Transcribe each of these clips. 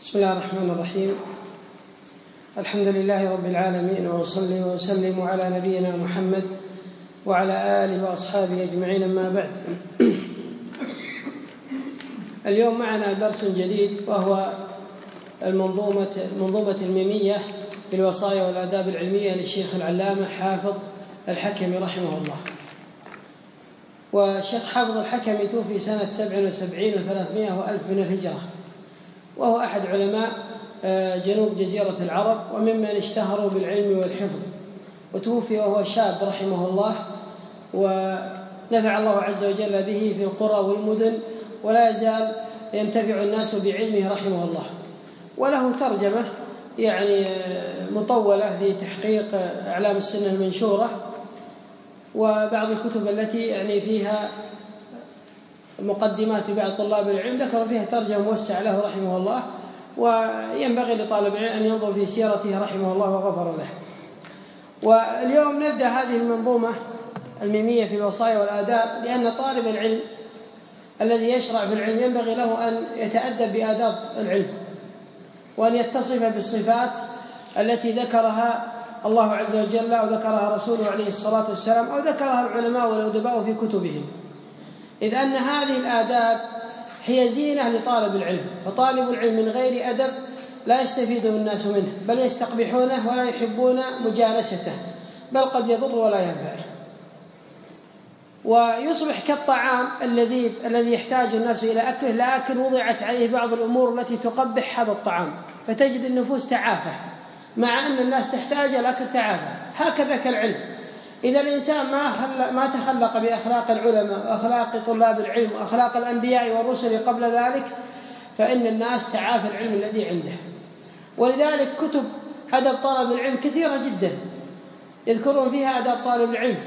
بسم الله الرحمن الرحيم. الحمد لله رب العالمين، وأصلي وأسلم على نبينا محمد وعلى آله وأصحابه أجمعين، أما بعد. اليوم معنا درس جديد، وهو المنظومة الميمية في الوصايا والآداب العلمية للشيخ العلامة حافظ الحكمي رحمه الله. والشيخ حافظ الحكمي توفي سنة 77 و300 وألف من الهجرة، وهو أحد علماء جنوب جزيرة العرب، وممن اشتهروا بالعلم والحفظ، وتوفي وهو شاب رحمه الله، ونفع الله عز وجل به في القرى والمدن، ولا يزال ينتفع الناس بعلمه رحمه الله. وله ترجمة مطولة في تحقيق أعلام السنة المنشورة، وبعض الكتب التي فيها مقدمات لبعض طلاب العلم ذكروا فيها ترجمة موسعة له رحمه الله، وينبغي لطالب العلم أن ينظر في سيرته رحمه الله وغفر له. واليوم نبدأ هذه المنظومة الميمية في الوصايا والآداب، لأن طالب العلم الذي يشرع في العلم ينبغي له أن يتأدب بآداب العلم، وأن يتصف بالصفات التي ذكرها الله عز وجل، أو ذكرها رسوله عليه الصلاة والسلام، أو ذكرها العلماء والأدباء في كتبهم، إذ أن هذه الآداب هي زينة لطالب العلم. فطالب العلم من غير أدب لا يستفيد الناس منه، بل يستقبحونه ولا يحبون مجالسته، بل قد يضر ولا ينفع، ويصبح كالطعام الذي يحتاج الناس إلى أكله، لكن وضعت عليه بعض الأمور التي تقبح هذا الطعام، فتجد النفوس تعافى، مع أن الناس تحتاج الأكل تعافى. هكذا كالعلم، إذا الإنسان ما تخلق بأخلاق العلماء وأخلاق طلاب العلم وأخلاق الأنبياء والرسل قبل ذلك، فإن الناس تعافى العلم الذي عنده. ولذلك كتب أدب طالب العلم كثيرة جدا يذكرون فيها أدب طالب العلم،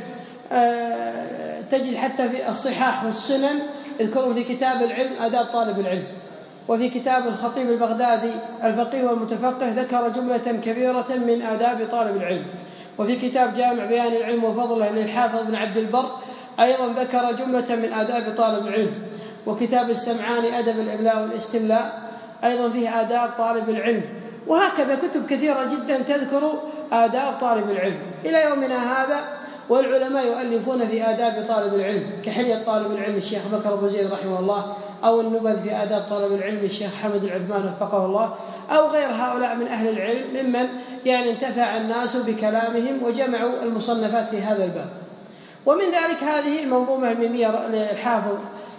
تجد حتى في الصحاح والسنن يذكرون في كتاب العلم أداب طالب العلم. وفي كتاب الخطيب البغدادي الفقيه والمتفقه ذكر جملة كبيرة من آداب طالب العلم. وفي كتاب جامع بيان العلم وفضله للحافظ بن عبد البر أيضا ذكر جملة من آداب طالب العلم. وكتاب السمعاني أدب الإملاء والاستملاء أيضا فيه آداب طالب العلم. وهكذا كتب كثيرة جدا تذكر آداب طالب العلم إلى يومنا هذا. والعلماء يؤلفون في آداب طالب العلم، كحلية طالب العلم الشيخ بكر أبو زيد رحمه الله، أو النبذ في آداب طالب العلم الشيخ حمد العثمان وفقه الله، أو غير هؤلاء من أهل العلم ممن انتفع الناس بكلامهم وجمعوا المصنفات في هذا الباب. ومن ذلك هذه المنظومة الميمية للحافظ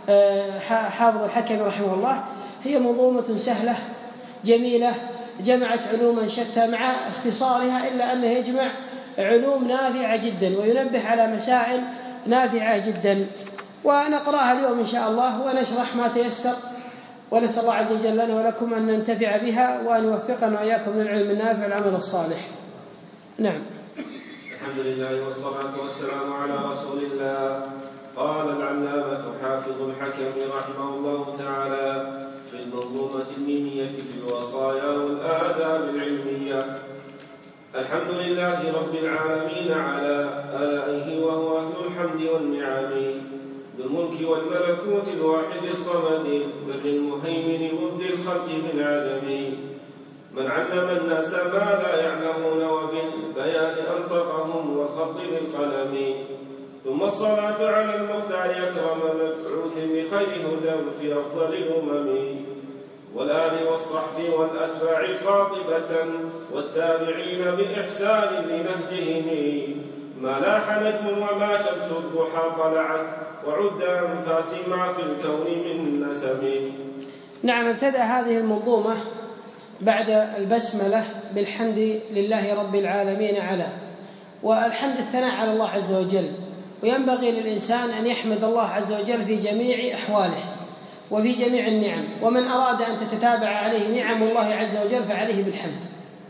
حافظ الحكمي رحمه الله، هي منظومة سهلة جميلة جمعت علوما شتى مع اختصارها، إلا أنه يجمع علوم نافعة جدا وينبه على مسائل نافعة جدا. ونقرأها اليوم إن شاء الله ونشرح ما تيسر، ونسأل الله عز وجل لنا ولكم أن ننتفع بها، وأن يوفقنا وإياكم من العلم النافع والعمل الصالح. نعم. الحمد لله والصلاة والسلام على رسول الله. قال العلامة حافظ الحكمي رحمه الله تعالى في المنظومة الميمية في الوصايا والآداب العلمية: الحمد لله رب العالمين على آلائه، وهو أهل الحمد والنعم، ذو الملك والملكوت الواحد الصمد، بر المهيمن مبدي الخلق من عدم، من علم الناس ما لا يعلمون، وبالبيان أنطقهم والخط بالقلم. ثم الصلاة على المختار أكرم مبعوث بخير هدى في أفضل الأمم، والآل والصحب والأتباع قاطبة، والتابعين بإحسان لنهجهم، ما لاح نجم وما شمس الضحى طلعت، وعد أنفاس ما في الكون من نسم. نعم. ابتدأ هذه المنظومة بعد البسملة بالحمد لله رب العالمين على، والحمد الثناء على الله عز وجل، وينبغي للإنسان أن يحمد الله عز وجل في جميع أحواله وفي جميع النعم. ومن أراد أن تتتابع عليه نعم الله عز وجل فعليه بالحمد،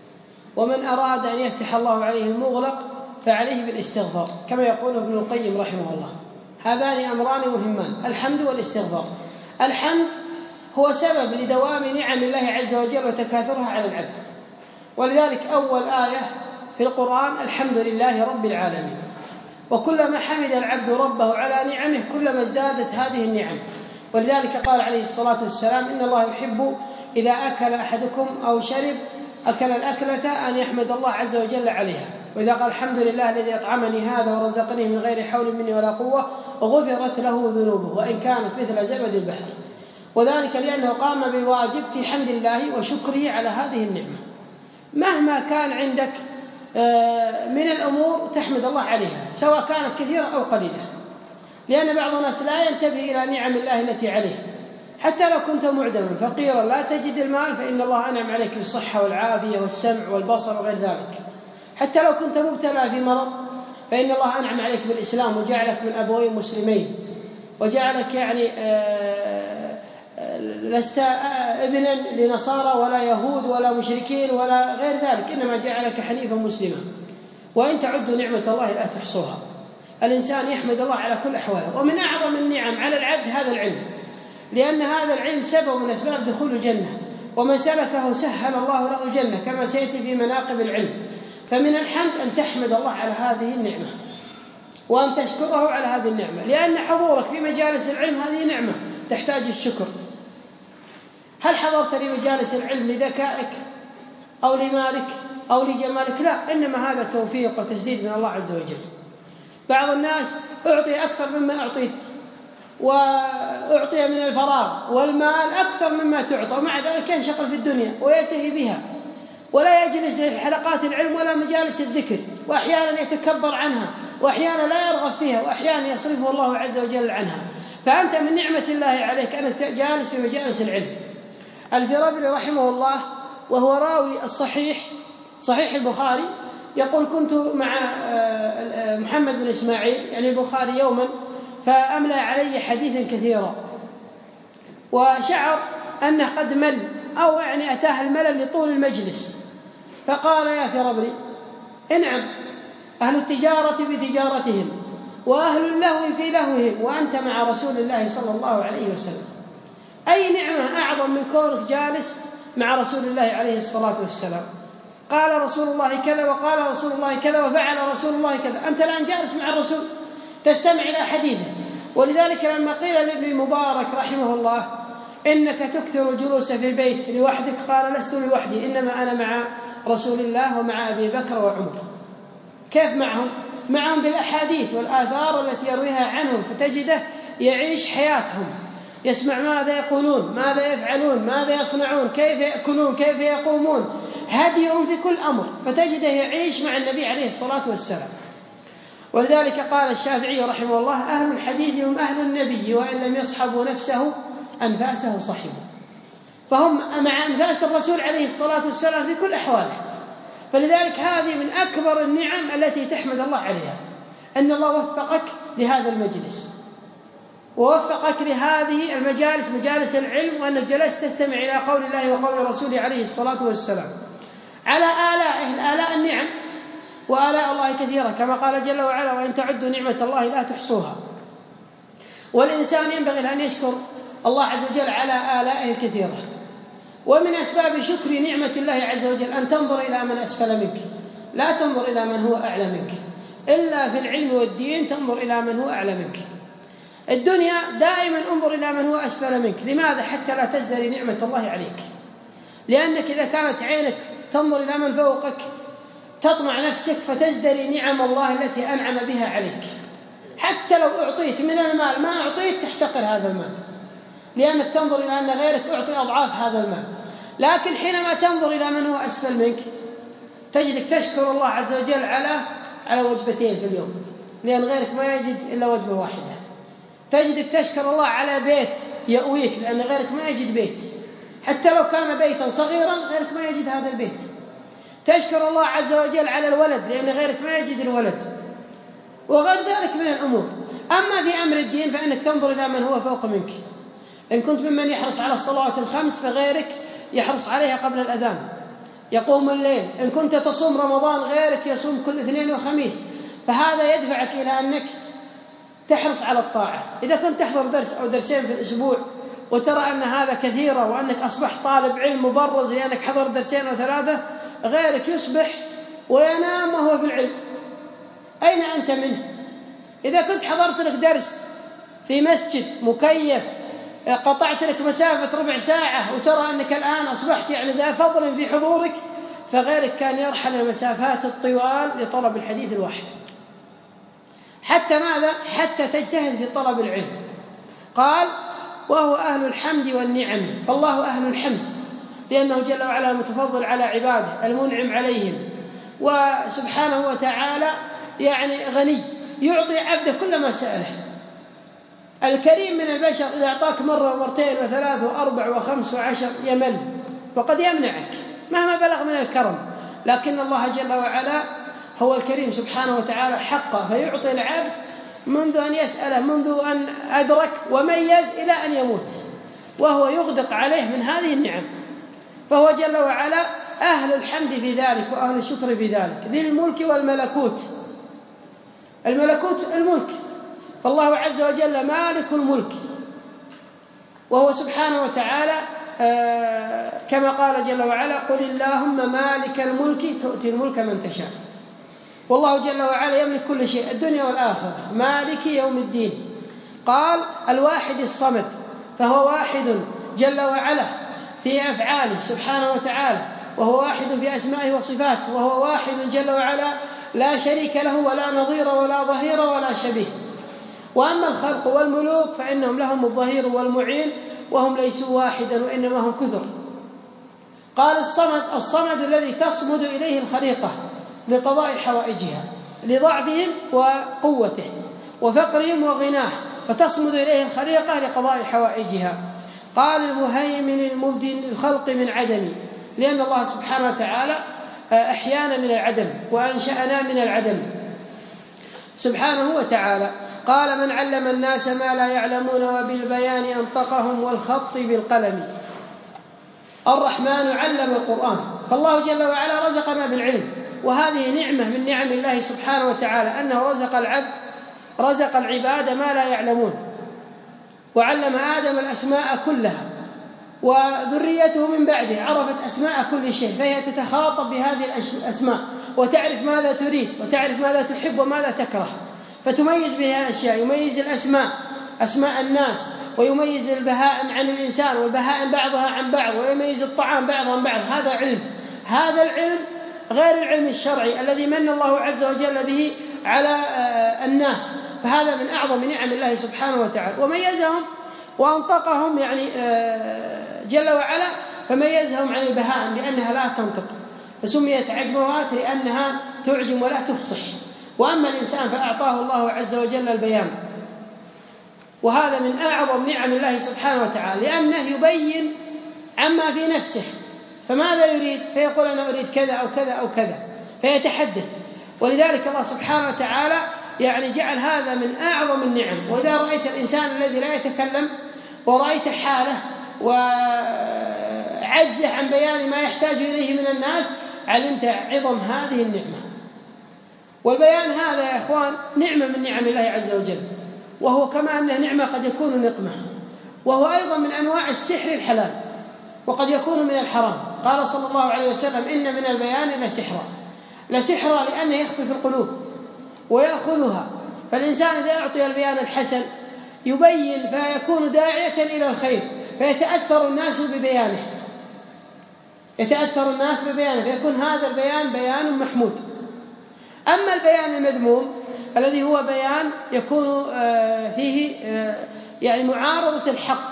ومن أراد أن يفتح الله عليه المغلق فعليه بالاستغفار، كما يقول ابن القيم رحمه الله. هذان أمران مهمان: الحمد والاستغفار. الحمد هو سبب لدوام نعم الله عز وجل وتكاثرها على العبد، ولذلك أول آية في القرآن الحمد لله رب العالمين. وكلما حمد العبد ربه على نعمه كلما ازدادت هذه النعم. ولذلك قال عليه الصلاة والسلام: إن الله يحب إذا أكل أحدكم أو شرب أكل الأكلة أن يحمد الله عز وجل عليها، وإذا قال الحمد لله الذي أطعمني هذا ورزقني من غير حول مني ولا قوة غفرت له ذنوبه وإن كانت مثل زبد البحر، وذلك لأنه قام بالواجب في حمد الله وشكره على هذه النعمة. مهما كان عندك من الأمور تحمد الله عليها سواء كانت كثيرة أو قليلة، لأن بعض الناس لا ينتبه إلى نعم الله التي عليه. حتى لو كنت معدما فقيرا لا تجد المال فإن الله أنعم عليك بالصحة والعافية والسمع والبصر وغير ذلك. حتى لو كنت مبتلى في مرض فإن الله أنعم عليك بالإسلام وجعلك من أبوين مسلمين، وجعلك يعني لست ابنا لنصارى ولا يهود ولا مشركين ولا غير ذلك، إنما جعلك حنيفا مسلما. وإن تعدوا نعمة الله لا تحصوها. الإنسان يحمد الله على كل أحواله. ومن أعظم النعم على العبد هذا العلم، لأن هذا العلم سبب من أسباب دخول الجنة، ومن سلكه سهل الله له الجنة كما سيأتي في مناقب العلم. فمن الحمد أن تحمد الله على هذه النعمة وأن تشكره على هذه النعمة، لأن حضورك في مجالس العلم هذه نعمة تحتاج الشكر. هل حضرت لمجالس العلم لذكائك أو لمالك أو لجمالك؟ لا، إنما هذا توفيق وتسديد من الله عز وجل. بعض الناس أعطي أكثر مما أعطيت، وأعطي من الفراغ والمال أكثر مما تعطى، ومع ذلك ينشغل في الدنيا ويلتهي بها ولا يجلس في حلقات العلم ولا مجالس الذكر، وأحيانا يتكبر عنها وأحيانا لا يرغب فيها وأحيانا يصرفه الله عز وجل عنها. فأنت من نعمة الله عليك أنك جالس في مجالس العلم. الفرابري رحمه الله وهو راوي صحيح البخاري يقول: كنت مع محمد بن إسماعيل يعني البخاري يوما فأملى علي حديثا كثيرا، وشعر أنه قد مل أو يعني أتاه الملل لطول المجلس، فقال: يا فرابري، انعم، أهل التجارة بتجارتهم وأهل اللهو في لهوهم وأنت مع رسول الله صلى الله عليه وسلم. أي نعمة أعظم من كونك جالس مع رسول الله عليه الصلاة والسلام؟ قال رسول الله كذا وقال رسول الله كذا وفعل رسول الله كذا، أنت الآن جالس مع الرسول تستمع إلى حديثه. ولذلك لما قيل لابن المبارك رحمه الله: إنك تكثر الجلوس في البيت لوحدك، قال: لست لوحدي، إنما أنا مع رسول الله ومع أبي بكر وعمر. كيف معهم بالأحاديث والآثار التي يرويها عنهم، فتجده يعيش حياتهم، يسمع ماذا يقولون، ماذا يفعلون، ماذا يصنعون، كيف يأكلون، كيف يقومون، هديهم في كل أمر، فتجده يعيش مع النبي عليه الصلاة والسلام. ولذلك قال الشافعي رحمه الله: أهل الحديث هم أهل النبي وإن لم يصحبوا نفسه أنفاسه صحبوا. فهم مع أنفاس الرسول عليه الصلاة والسلام في كل أحواله. فلذلك هذه من أكبر النعم التي تحمد الله عليها، أن الله وفقك لهذا المجلس ووفقك لهذه المجالس، مجالس العلم، وأنك جلست تستمع إلى قول الله وقول رسوله عليه الصلاة والسلام على آلائه، آلاء النعم، وآلاء الله كثيرة كما قال جل وعلا: وإن تعدوا نعمة الله لا تحصوها. والإنسان ينبغي أن يشكر الله عز وجل على آلائه الكثيرة. ومن أسباب شكر نعمة الله عز وجل أن تنظر إلى من أسفل منك، لا تنظر إلى من هو أعلى منك، إلا في العلم والدين تنظر إلى من هو أعلى منك. الدنيا دائما انظر إلى من هو أسفل منك. لماذا؟ حتى لا تزدري نعمة الله عليك، لأنك إذا كانت عينك تنظر إلى من فوقك تطمع نفسك فتزدري نعم الله التي أنعم بها عليك. حتى لو أعطيت من المال ما أعطيت تحتقر هذا المال، لأنك تنظر إلى أن غيرك أعطي أضعاف هذا المال. لكن حينما تنظر إلى من هو أسفل منك تجدك تشكر الله عز وجل على وجبتين في اليوم، لأن غيرك ما يجد إلا وجبة واحدة. تجدك تشكر الله على بيت يأويك، لأن غيرك ما يجد بيت، حتى لو كان بيتا صغيرا غيرك ما يجد هذا البيت. تشكر الله عز وجل على الولد، لأن غيرك ما يجد الولد، وغير ذلك من الأمور. أما في أمر الدين فإنك تنظر إلى من هو فوق منك. إن كنت ممن يحرص على الصلوات الخمس فغيرك يحرص عليها قبل الأذان، يقوم الليل. إن كنت تصوم رمضان غيرك يصوم كل اثنين وخميس، فهذا يدفعك إلى أنك تحرص على الطاعة. إذا كنت تحضر درس أو درسين في الأسبوع وترى أن هذا كثيرة وأنك أصبحت طالب علم مبرز لأنك حضر درسين أو ثلاثة، غيرك يصبح وينام وهو في العلم، أين أنت منه؟ إذا كنت حضرت لك درس في مسجد مكيف قطعت لك مسافة ربع ساعة وترى أنك الآن أصبحت يعني ذا فضل في حضورك، فغيرك كان يرحل المسافات الطوال لطلب الحديث الواحد. حتى ماذا؟ حتى تجتهد في طلب العلم. قال: وهو أهل الحمد والنعم، فالله أهل الحمد لأنه جل وعلا متفضل على عباده، المنعم عليهم، وسبحانه وتعالى يعني غني يعطي عبده كل ما سأله. الكريم من البشر إذا أعطاك مرة ومرتين وثلاث وأربع وخمس وعشر يمل وقد يمنعك مهما بلغ من الكرم، لكن الله جل وعلا هو الكريم سبحانه وتعالى حقه، فيعطي العبد منذ أن يسأله، منذ أن أدرك وميز إلى أن يموت، وهو يغدق عليه من هذه النعم. فهو جل وعلا أهل الحمد في ذلك وأهل الشكر في ذلك، ذي الملك والملكوت. الملكوت الملك، فالله عز وجل مالك الملك، وهو سبحانه وتعالى كما قال جل وعلا: قل اللهم مالك الملك تؤتي الملك من تشاء. والله جل وعلا يملك كل شيء، الدنيا والآخرة، مالك يوم الدين. قال: الواحد الصمد، فهو واحد جل وعلا في أفعاله سبحانه وتعالى، وهو واحد في أسمائه وصفاته، وهو واحد جل وعلا لا شريك له ولا نظير ولا ظهير ولا شبيه. وأما الخلق والملوك فإنهم لهم الظهير والمعين، وهم ليسوا واحدا وإنما هم كثر. قال: الصمد الذي تصمد إليه الخليقة لقضاء حوائجها، لضعفهم وقوته وفقرهم وغناه، فتصمد إليه الخليقة لقضاء حوائجها. قال: المهيمن المبدي الخلق من عدم، لأن الله سبحانه وتعالى أحيانا من العدم وأنشأنا من العدم سبحانه وتعالى. قال: من علم الناس ما لا يعلمون وبالبيان أنطقهم والخط بالقلم. الرحمن علم القرآن، فالله جل وعلا رزقنا بالعلم، وهذه نعمة من نعم الله سبحانه وتعالى، أنه رزق العباد ما لا يعلمون، وعلم آدم الأسماء كلها، وذريته من بعده عرفت أسماء كل شيء، فهي تتخاطب بهذه الأسماء وتعرف ماذا تريد وتعرف ماذا تحب وماذا تكره، فتميز بها الأشياء. يميز الأسماء، أسماء الناس، ويميز البهائم عن الإنسان، والبهائم بعضها عن بعض، ويميز الطعام بعضها عن بعض. هذا علم، هذا العلم غير العلم الشرعي الذي من الله عز وجل به على الناس، فهذا من أعظم نعم الله سبحانه وتعالى. وميزهم وأنطقهم يعني جل وعلا، فميزهم عن البهائم لأنها لا تنطق، فسميت عجموات لأنها تعجم ولا تفصح. وأما الإنسان فأعطاه الله عز وجل البيان، وهذا من أعظم نعم الله سبحانه وتعالى، لأنه يبين عما في نفسه، فماذا يريد؟ فيقول: أنا أريد كذا أو كذا أو كذا، فيتحدث. ولذلك الله سبحانه وتعالى يعني جعل هذا من أعظم النعم. وإذا رأيت الإنسان الذي لا يتكلم ورأيت حاله وعجزه عن بيان ما يحتاج إليه من الناس، علمت عظم هذه النعمة. والبيان هذا يا إخوان نعمة من نعم الله عز وجل، وهو كما أنه نعمة قد يكون نقمة، وهو أيضا من أنواع السحر الحلال، وقد يكون من الحرام. قال صلى الله عليه وسلم: إن من البيان لسحرا، لأنه يخطف القلوب ويأخذها. فالإنسان إذا أعطي البيان الحسن يبين فيكون داعية إلى الخير، فيتأثر الناس ببيانه، فيكون هذا البيان بيان محمود. أما البيان المذموم الذي هو بيان يكون فيه يعني معارضة الحق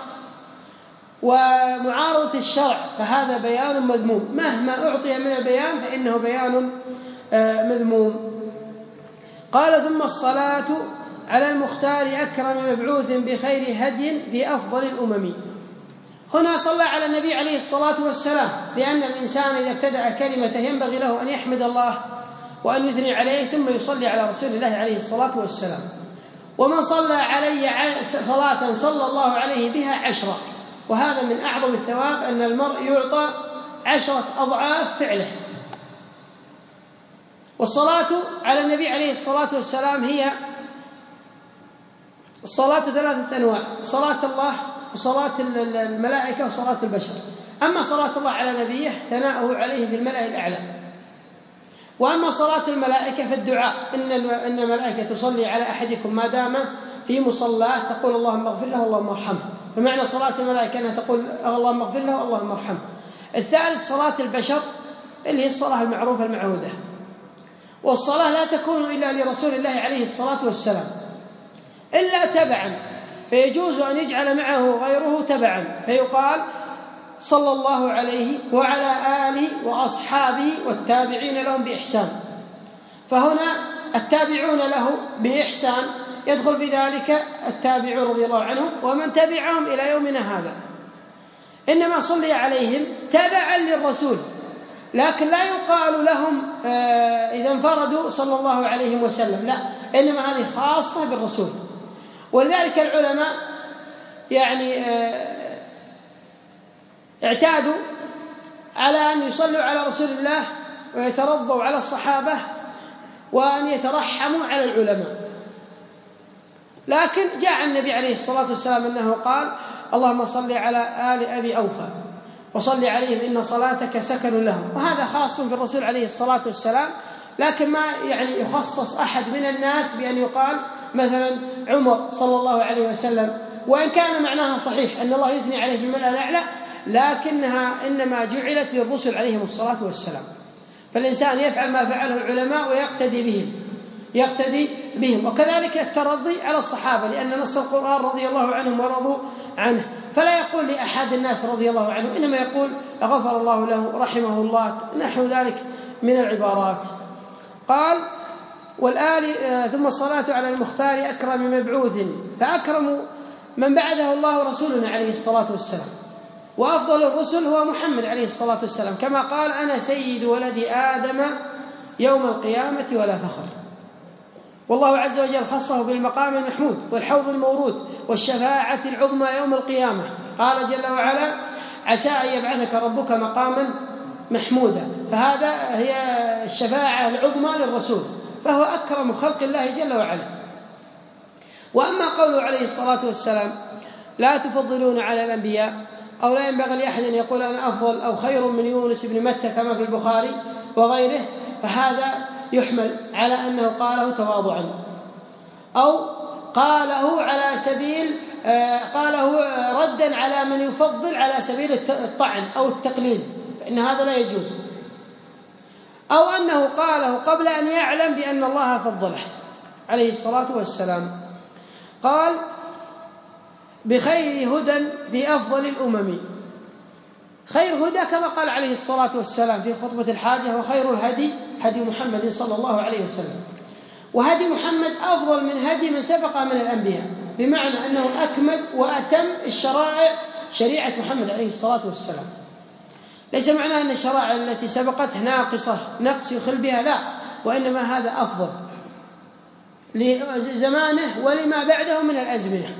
ومعارضة الشرع، فهذا بيان مذموم، مهما أعطي من البيان فإنه بيان مذموم. قال: ثم الصلاة على المختار أكرم مبعوث بخير هدي في أفضل الأمم. هنا صلى على النبي عليه الصلاة والسلام، لأن الإنسان إذا ابتدأ كلمة ينبغي له أن يحمد الله وأن يثني عليه ثم يصلي على رسول الله عليه الصلاة والسلام. ومن صلى علي صلاة صلى الله عليه بها 10، وهذا من أعظم الثواب، أن المرء يعطى 10 أضعاف فعله. والصلاة على النبي عليه الصلاة والسلام هي الصلاة 3 أنواع: صلاة الله وصلاة الملائكة وصلاة البشر. أما صلاة الله على نبيه ثناؤه عليه في الملأ الأعلى، وأما صلاة الملائكة فالدعاء: إن الملائكة تصلي على أحدكم ما دام في مصلاه، تقول اللهم اغفر له اللهم ارحمه. فمعنى صلاة الملائكة أنها تقول اللهم اغفر له اللهم ارحمه. الثالث صلاة البشر اللي هي الصلاة المعروفة المعهودة، والصلاة لا تكون إلا لرسول الله عليه الصلاة والسلام إلا تبعا، فيجوز أن يجعل معه غيره تبعا، فيقال صلى الله عليه وعلى آله وأصحابه والتابعين لهم بإحسان. فهنا التابعون له بإحسان يدخل في ذلك التابعون رضي الله عنهم ومن تبعهم إلى يومنا هذا، إنما صلي عليهم تبعا للرسول، لكن لا يقال لهم إذا انفردوا صلى الله عليه وسلم، لا، إنما هذه خاصة بالرسول. ولذلك العلماء يعني اعتادوا على أن يصلوا على رسول الله ويترضوا على الصحابة وأن يترحموا على العلماء، لكن جاء النبي عليه الصلاة والسلام أنه قال اللهم صل على آل أبي أوفى وصل عليهم إن صلاتك سكن لهم، وهذا خاص بالرسول عليه الصلاة والسلام، لكن ما يعني يخصص أحد من الناس بأن يقال مثلا عمر صلى الله عليه وسلم، وإن كان معناها صحيح أن الله يثني عليه في الملأ الأعلى، لكنها إنما جعلت للرسل عليهم الصلاة والسلام. فالإنسان يفعل ما فعله العلماء ويقتدي بهم. وكذلك الترضي على الصحابة، لأن نص القرآن رضي الله عنهم ورضوا عنه، فلا يقول لأحد الناس رضي الله عنه، إنما يقول غفر الله له رحمه الله، نحو ذلك من العبارات. قال والآل ثم الصلاة على المختار أكرم مبعوث، فأكرم من بعده الله رسولنا عليه الصلاة والسلام، وأفضل الرسل هو محمد عليه الصلاة والسلام، كما قال أنا سيد ولد آدم يوم القيامة ولا فخر. والله عز وجل خصه بالمقام المحمود والحوض المورود والشفاعة العظمى يوم القيامة، قال جل وعلا عسى أن يبعثك ربك مقاما محمودا، فهذا هي الشفاعة العظمى للرسول، فهو أكرم خلق الله جل وعلا. وأما قوله عليه الصلاة والسلام لا تفضلون على الأنبياء، أو لا ينبغي لأحد أن يقول أنا أفضل أو خير من يونس بن متى كما في البخاري وغيره، فهذا يحمل على أنه قاله تواضعا، أو قاله على سبيل قاله ردا على من يفضل على سبيل الطعن أو التقليل، فإن هذا لا يجوز، أو أنه قاله قبل أن يعلم بأن الله فضله عليه الصلاة والسلام. قال بخير هدى في أفضل الأمم، خير هدى كما قال عليه الصلاة والسلام في خطبة الحاجة وخير الهدي هدي محمد صلى الله عليه وسلم، وهدي محمد أفضل من هدي من سبق من الأنبياء، بمعنى أنه أكمل وأتم الشرائع شريعة محمد عليه الصلاة والسلام. ليس معناه أن الشرائع التي سبقته ناقصة نقص يخل بها، لا، وإنما هذا أفضل لزمانه ولما بعده من الأزمنة،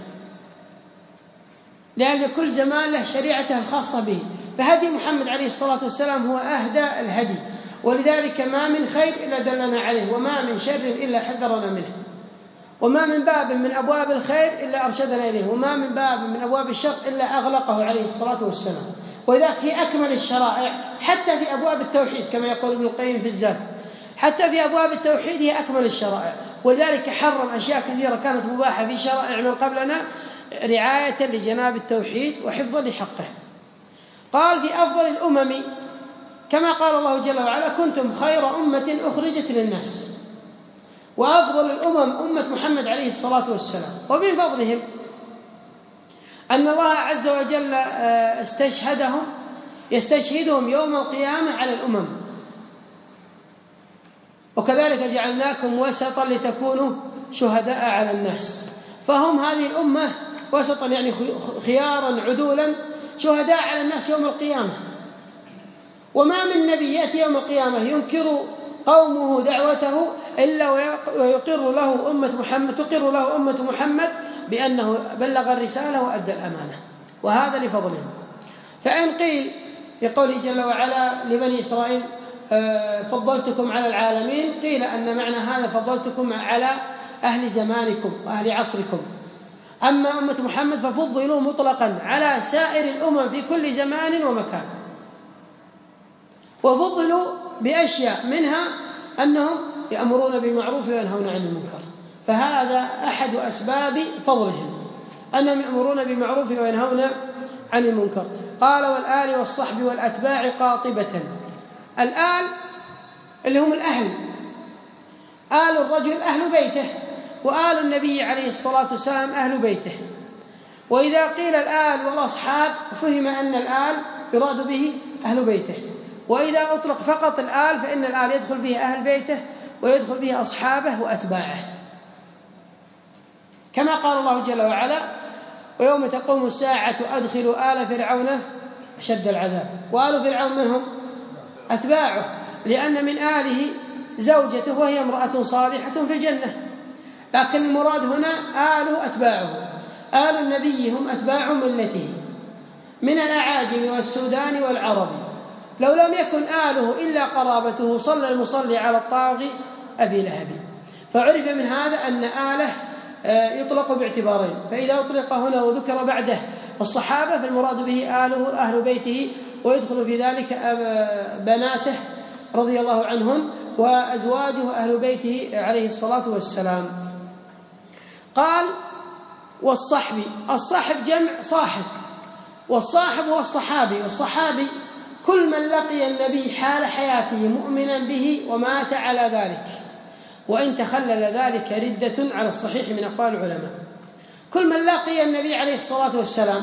لأن كل زمان له شريعته الخاصة به، فهدي محمد عليه الصلاة والسلام هو أهدى الهدي، ولذلك ما من خير إلا دلنا عليه، وما من شر إلا حذرنا منه، وما من باب من أبواب الخير إلا أرشدنا إليه، وما من باب من أبواب الشر إلا أغلقه عليه الصلاة والسلام. وذلك هي أكمل الشرائع، حتى في أبواب التوحيد كما يقول ابن القيم في الزاد، حتى في أبواب التوحيد هي أكمل الشرائع، ولذلك حرم أشياء كثيرة كانت مباحة في شرائع من قبلنا رعاية لجناب التوحيد وحفظا لحقه. قال في أفضل الأمم كما قال الله جل وعلا كنتم خير أمة أخرجت للناس، وأفضل الأمم أمة محمد عليه الصلاة والسلام. ومن فضلهم أن الله عز وجل يستشهدهم يوم القيامة على الأمم، وكذلك جعلناكم وسطا لتكونوا شهداء على الناس، فهم هذه الأمة وسطا يعني خيارا عدولا شهداء على الناس يوم القيامة. وما من نبي يأتي يوم القيامة ينكر قومه دعوته إلا ويقر له أمة محمد بأنه بلغ الرسالة وأدى الأمانة، وهذا لفضلهم. فإن قيل يقول جل وعلا لبني إسرائيل فضلتكم على العالمين، قيل أن معنى هذا فضلتكم على أهل زمانكم وأهل عصركم، أما أمة محمد ففضلوا مطلقا على سائر الأمم في كل زمان ومكان، وفضلوا بأشياء منها أنهم يأمرون بالمعروف وينهون عن المنكر، فهذا أحد أسباب فضلهم. أنهم يأمرون بالمعروف وينهون عن المنكر. قال والآل والصحب والأتباع قاطبة. الآل اللي هم الأهل، آل الرجل أهل بيته، وآل النبي عليه الصلاة والسلام أهل بيته. وإذا قيل الآل والأصحاب فهم أن الآل يراد به أهل بيته، وإذا أطلق فقط الآل فإن الآل يدخل فيه أهل بيته ويدخل فيه أصحابه وأتباعه، كما قال الله جل وعلا ويوم تقوم الساعة أدخلوا آل فرعون أشد العذاب. وآل فرعون منهم أتباعه، لأن من آله زوجته وهي امرأة صالحة في الجنة، لكن المراد هنا آله أتباعه. آل النبي هم أتباع ملته من الأعاجم والسودان والعرب، لو لم يكن آله إلا قرابته صلى المصلي على الطاغي أبي لهب. فعرف من هذا أن آله يطلق باعتبارين، فإذا أطلق هنا وذكر بعده الصحابة فالمراد به آله أهل بيته، ويدخل في ذلك بناته رضي الله عنهم وأزواجه أهل بيته عليه الصلاة والسلام. قال والصحب، الصحب جمع صاحب، والصاحب هو الصحابي، والصحابي كل من لقي النبي حال حياته مؤمنا به ومات على ذلك، وإن تخلل ذلك ردة على الصحيح من أقوال العلماء. كل من لقي النبي عليه الصلاة والسلام،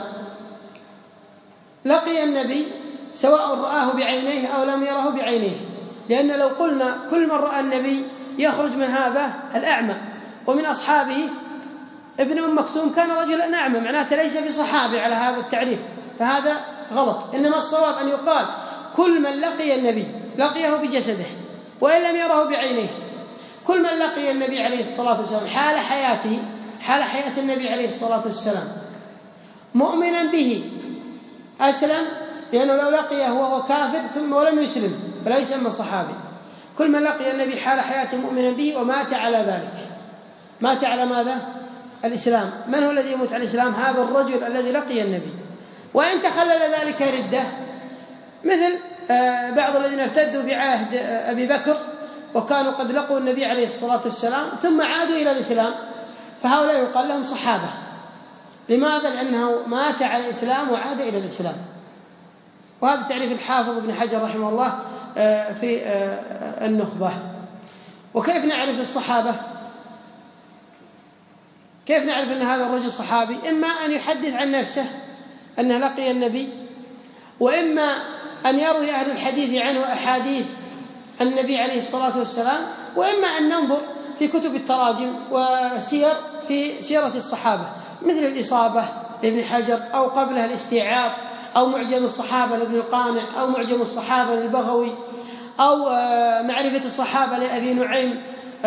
لقي النبي سواء رآه بعينيه أو لم يره بعينيه، لأن لو قلنا كل من رأى النبي يخرج من هذا الأعمى، ومن أصحابه ابن أم مكتوم كان رجلا أعمى، معناته ليس بصحابي على هذا التعريف، فهذا غلط. إنما الصواب أن يقال كل من لقي النبي لقيه بجسده وإن لم يره بعينيه، كل من لقي النبي عليه الصلاة والسلام حال حياته، حال حياة النبي عليه الصلاة والسلام مؤمنا به أسلم، لأنه لو لقيه وهو كافر ثم ولم يسلم فلا يسمى صحابي. كل من لقي النبي حال حياته مؤمنا به ومات على ذلك، مات على ماذا؟ الإسلام. من هو الذي يموت على الإسلام؟ هذا الرجل الذي لقي النبي. وإن تخلل ذلك ردة، مثل بعض الذين ارتدوا في عهد أبي بكر وكانوا قد لقوا النبي عليه الصلاة والسلام ثم عادوا إلى الإسلام، فهؤلاء يقال لهم صحابة. لماذا؟ لأنه مات على الإسلام وعاد إلى الإسلام. وهذا تعريف الحافظ ابن حجر رحمه الله في النخبة. وكيف نعرف الصحابة؟ كيف نعرف أن هذا الرجل صحابي؟ إما أن يحدث عن نفسه أنه لقي النبي، وإما أن يروي أهل الحديث عنه أحاديث عن النبي عليه الصلاة والسلام، وإما أن ننظر في كتب التراجم وسير في سيرة الصحابة، مثل الإصابة لابن حجر، أو قبلها الاستيعاب، أو معجم الصحابة لابن القانع، أو معجم الصحابة للبغوي، أو معرفة الصحابة لأبي نعيم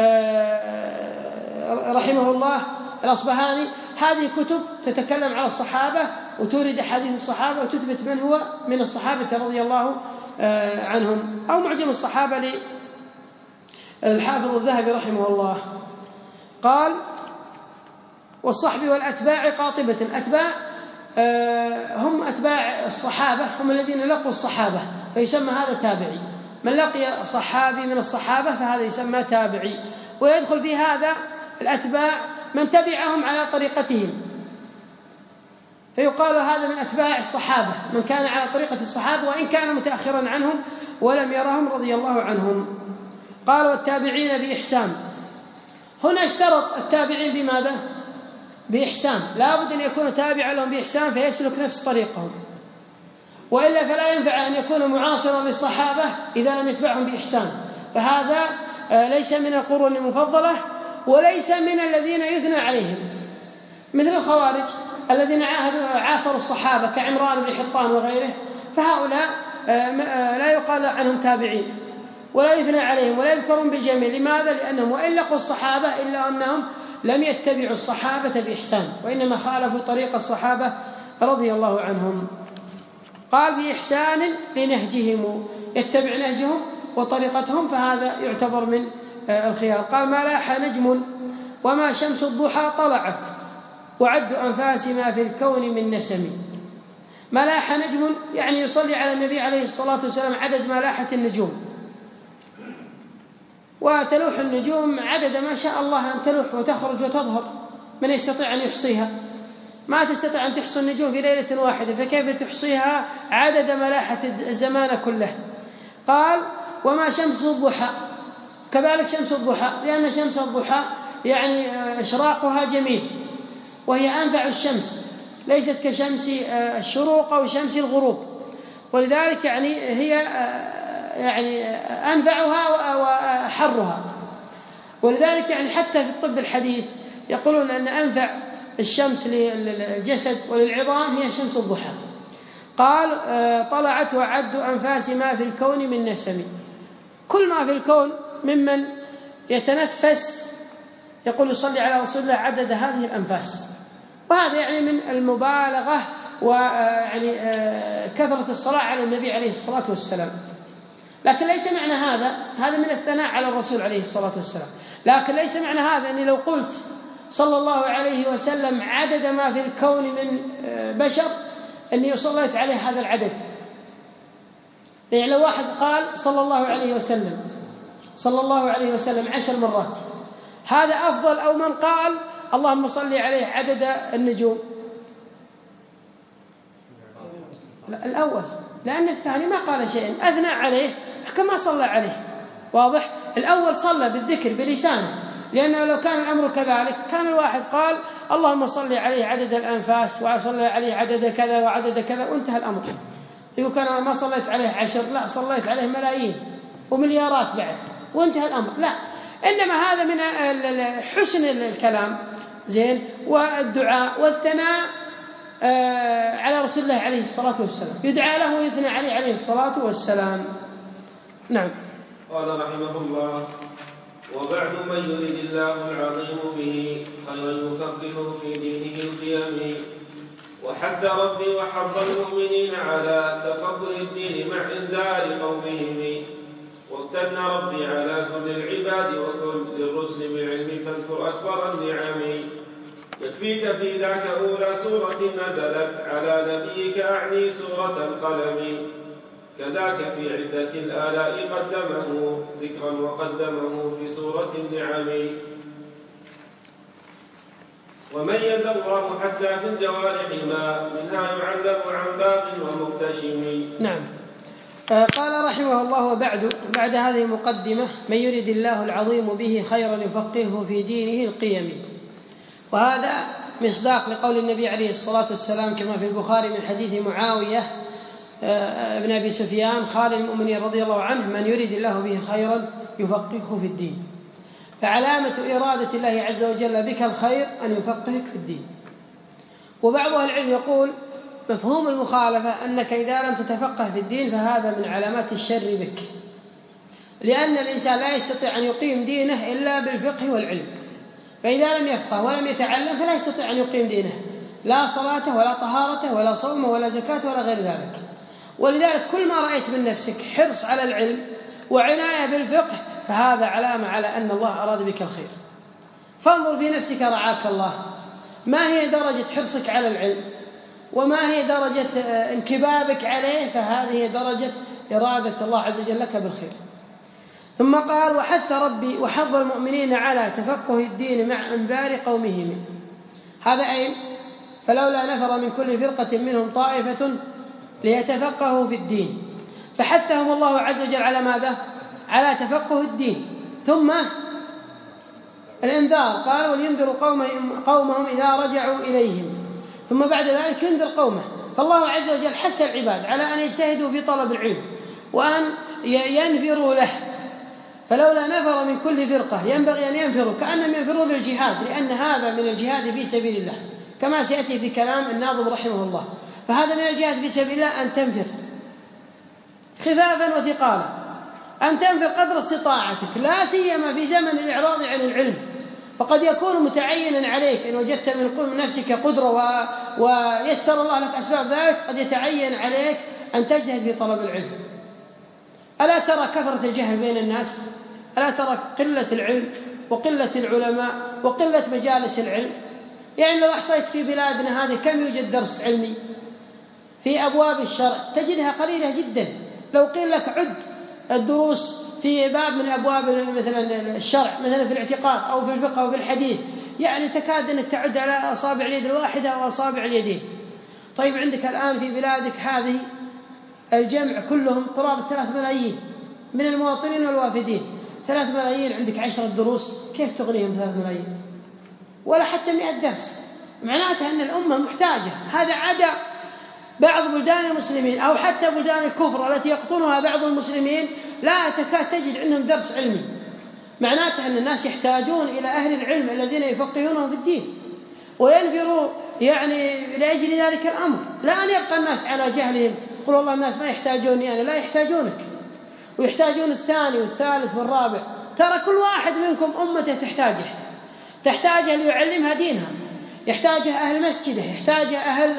رحمه الله الأصبهاني. هذه كتب تتكلم على الصحابة وتورد حديث الصحابة وتثبت من هو من الصحابة رضي الله عنهم. أو معجم الصحابة للحافظ الذهبي رحمه الله. قال والصحب والأتباع قاطبة. أتباع هم أتباع الصحابة، هم الذين لقوا الصحابة، فيسمى هذا تابعي. من لقي صحابي من الصحابة فهذا يسمى تابعي. ويدخل في هذا الأتباع من تبعهم على طريقتهم، فيقال هذا من أتباع الصحابة، من كان على طريقة الصحابة وإن كان متأخرا عنهم ولم يرهم رضي الله عنهم. قال والتابعين بإحسان. هنا اشترط التابعين بماذا؟ بإحسان، لا بد أن يكون تابعا لهم بإحسان فيسلك نفس طريقهم، وإلا فلا ينفع أن يكون معاصرا للصحابة إذا لم يتبعهم بإحسان، فهذا ليس من القرون المفضلة وليس من الذين يثنى عليهم، مثل الخوارج الذين عاصروا الصحابة كعمران بن حطان وغيره، فهؤلاء لا يقال عنهم تابعين ولا يثنى عليهم ولا يذكرون بالجميع. لماذا؟ لأنهم وإن لقوا الصحابة إلا أنهم لم يتبعوا الصحابة بإحسان، وإنما خالفوا طريق الصحابة رضي الله عنهم. قال بإحسان لنهجهم، يتبع نهجهم وطريقتهم، فهذا يعتبر من الخيار. قال ما لاح نجم وما شمس الضحى طلعت وعد أنفاس ما في الكون من نسم. ما لاح نجم يعني يصلي على النبي عليه الصلاة والسلام عدد ما لاحت النجوم، وتلوح النجوم عدد ما شاء الله أن تلوح وتخرج وتظهر، من يستطيع أن يحصيها ما تستطيع أن تحصي النجوم في ليلة واحدة، فكيف تحصيها عدد ملاحة الزمان كله؟ قال وما شمس الضحى، كذلك شمس الضحى، لأن شمس الضحى يعني إشراقها جميل وهي أنفع الشمس، ليست كشمس الشروق أو شمس الغروب، ولذلك يعني هي يعني أنفعها وحرها. ولذلك يعني حتى في الطب الحديث يقولون أن أنفع الشمس للجسد وللعظام هي شمس الضحى. قال طلعت وعد أنفاس ما في الكون من نسم، كل ما في الكون ممن يتنفس يقول صلي على رسول الله عدد هذه الأنفاس، وهذا يعني من المبالغة ويعني كثرة الصلاة على النبي عليه الصلاة والسلام. لكن ليس معنى هذا من الثناء على الرسول عليه الصلاة والسلام، لكن ليس معنى هذا أني لو قلت صلى الله عليه وسلم عدد ما في الكون من بشر أني صليت عليه هذا العدد. يعني لو واحد قال صلى الله عليه وسلم 10 مرات، هذا أفضل أو من قال اللهم صل عليه عدد النجوم؟ الأول، لأن الثاني ما قال شيئا، أثنى عليه كما صلى عليه. واضح؟ الأول صلى بالذكر بلسانه، لأنه لو كان الأمر كذلك كان الواحد قال اللهم صل عليه عدد الأنفاس وصلى عليه عدد كذا وعدد كذا وانتهى الأمر. يقول كان ما صليت عليه 10، لا صليت عليه ملايين ومليارات بعد وانتهى الأمر. لا، إنما هذا من حسن الكلام زين والدعاء والثناء على رسول الله عليه الصلاة والسلام، يدعى له ويثنى عليه عليه الصلاة والسلام. نعم. قال رحمه الله: وبعد من يريد الله العظيم به خيرا يفقهه في دينه القيم، وحث ربي وحض المؤمنين على تفقه الدين مع إنذار قومهم، وابتن ربي على كل العباد وكل الرسل بالعلم فاذكر أكبر النعم. يكفيك في ذاك أولى سورة نزلت على نبيك أعني سورة القلم، كذاك في عدة الآلاء قدمه ذكرا وقدمه في سورة النعم. وميز الله حتى في الجوارح ما منها يعلم عن باق ومكتشم. نعم. قال رحمه الله: بعد هذه المقدمة: من يريد الله العظيم به خيرا يفقهه في دينه القيم. وهذا مصداق لقول النبي عليه الصلاة والسلام كما في البخاري من حديث معاوية ابن أبي سفيان خال المؤمنين رضي الله عنه: من يريد الله به خيرا يفقهه في الدين. فعلامة إرادة الله عز وجل بك الخير أن يفقهك في الدين. وبعض أهل العلم يقول مفهوم المخالفة أنك إذا لم تتفقه في الدين فهذا من علامات الشر بك، لأن الإنسان لا يستطيع أن يقيم دينه إلا بالفقه والعلم، فإذا لم يفقه ولم يتعلم فلا يستطيع أن يقيم دينه، لا صلاته ولا طهارته ولا صومه ولا زكاته ولا غير ذلك. ولذلك كل ما رأيت من نفسك حرص على العلم وعناية بالفقه فهذا علامة على أن الله أراد بك الخير. فانظر في نفسك رعاك الله، ما هي درجة حرصك على العلم وما هي درجة انكبابك عليه، فهذه هي درجة إرادة الله عز وجل لك بالخير. ثم قال: وحث ربي وحض المؤمنين على تفقه الدين مع انذار قومهم. هذا أين؟ فلولا نفر من كل فرقة منهم طائفة ليتفقهوا في الدين، فحثهم الله عز وجل على ماذا؟ على تفقه الدين. ثم الإنذار، قال: ولينذروا قومهم إذا رجعوا إليهم. ثم بعد ذلك ينذر قومه. فالله عز وجل حث العباد على أن يجتهدوا في طلب العلم وأن ينفروا له. فلولا نفر من كل فرقة، ينبغي أن ينفروا كأنهم ينفرون للجهاد، لأن هذا من الجهاد في سبيل الله كما سيأتي في كلام الناظم رحمه الله. فهذا من الجهاد في سبيل الله أن تنفر خفافا وثقالا، أن تنفر قدر استطاعتك، لا سيما في زمن الإعراض عن العلم، فقد يكون متعينا عليك إن وجدت من نفسك قدرة ويسر الله لك أسباب ذلك، قد يتعين عليك أن تجتهد في طلب العلم. ألا ترى كثرة الجهل بين الناس؟ ألا ترى قلة العلم وقلة العلماء وقلة مجالس العلم؟ يعني لو أحصيت في بلادنا هذه كم يوجد درس علمي في أبواب الشرع تجدها قليلة جدا. لو قيل لك عد الدروس في باب من أبواب مثلا الشرع، مثلا في الاعتقاد أو في الفقه أو في الحديث، يعني تكاد أنك تعد على أصابع اليد الواحدة أو أصابع اليدين. طيب عندك الآن في بلادك هذه الجمع كلهم قرابة 3 ملايين من المواطنين والوافدين، 3 ملايين، عندك 10 دروس، كيف تغنيهم 3 ملايين؟ ولا حتى 100 درس. معناتها أن الأمة محتاجة. هذا عدا بعض بلدان المسلمين أو حتى بلدان الكفر التي يقطنها بعض المسلمين لا تكاد تجد عندهم درس علمي. معناتها أن الناس يحتاجون إلى أهل العلم الذين يفقهونهم في الدين وينفروا يعني لأجل ذلك الأمر، لا أن يبقى الناس على جهلهم. قل والله الناس ما يحتاجوني أنا، لا يحتاجونك، ويحتاجون الثاني والثالث والرابع. ترى كل واحد منكم أمته تحتاجه ليعلمها دينها، يحتاجه أهل مسجده، يحتاجه أهل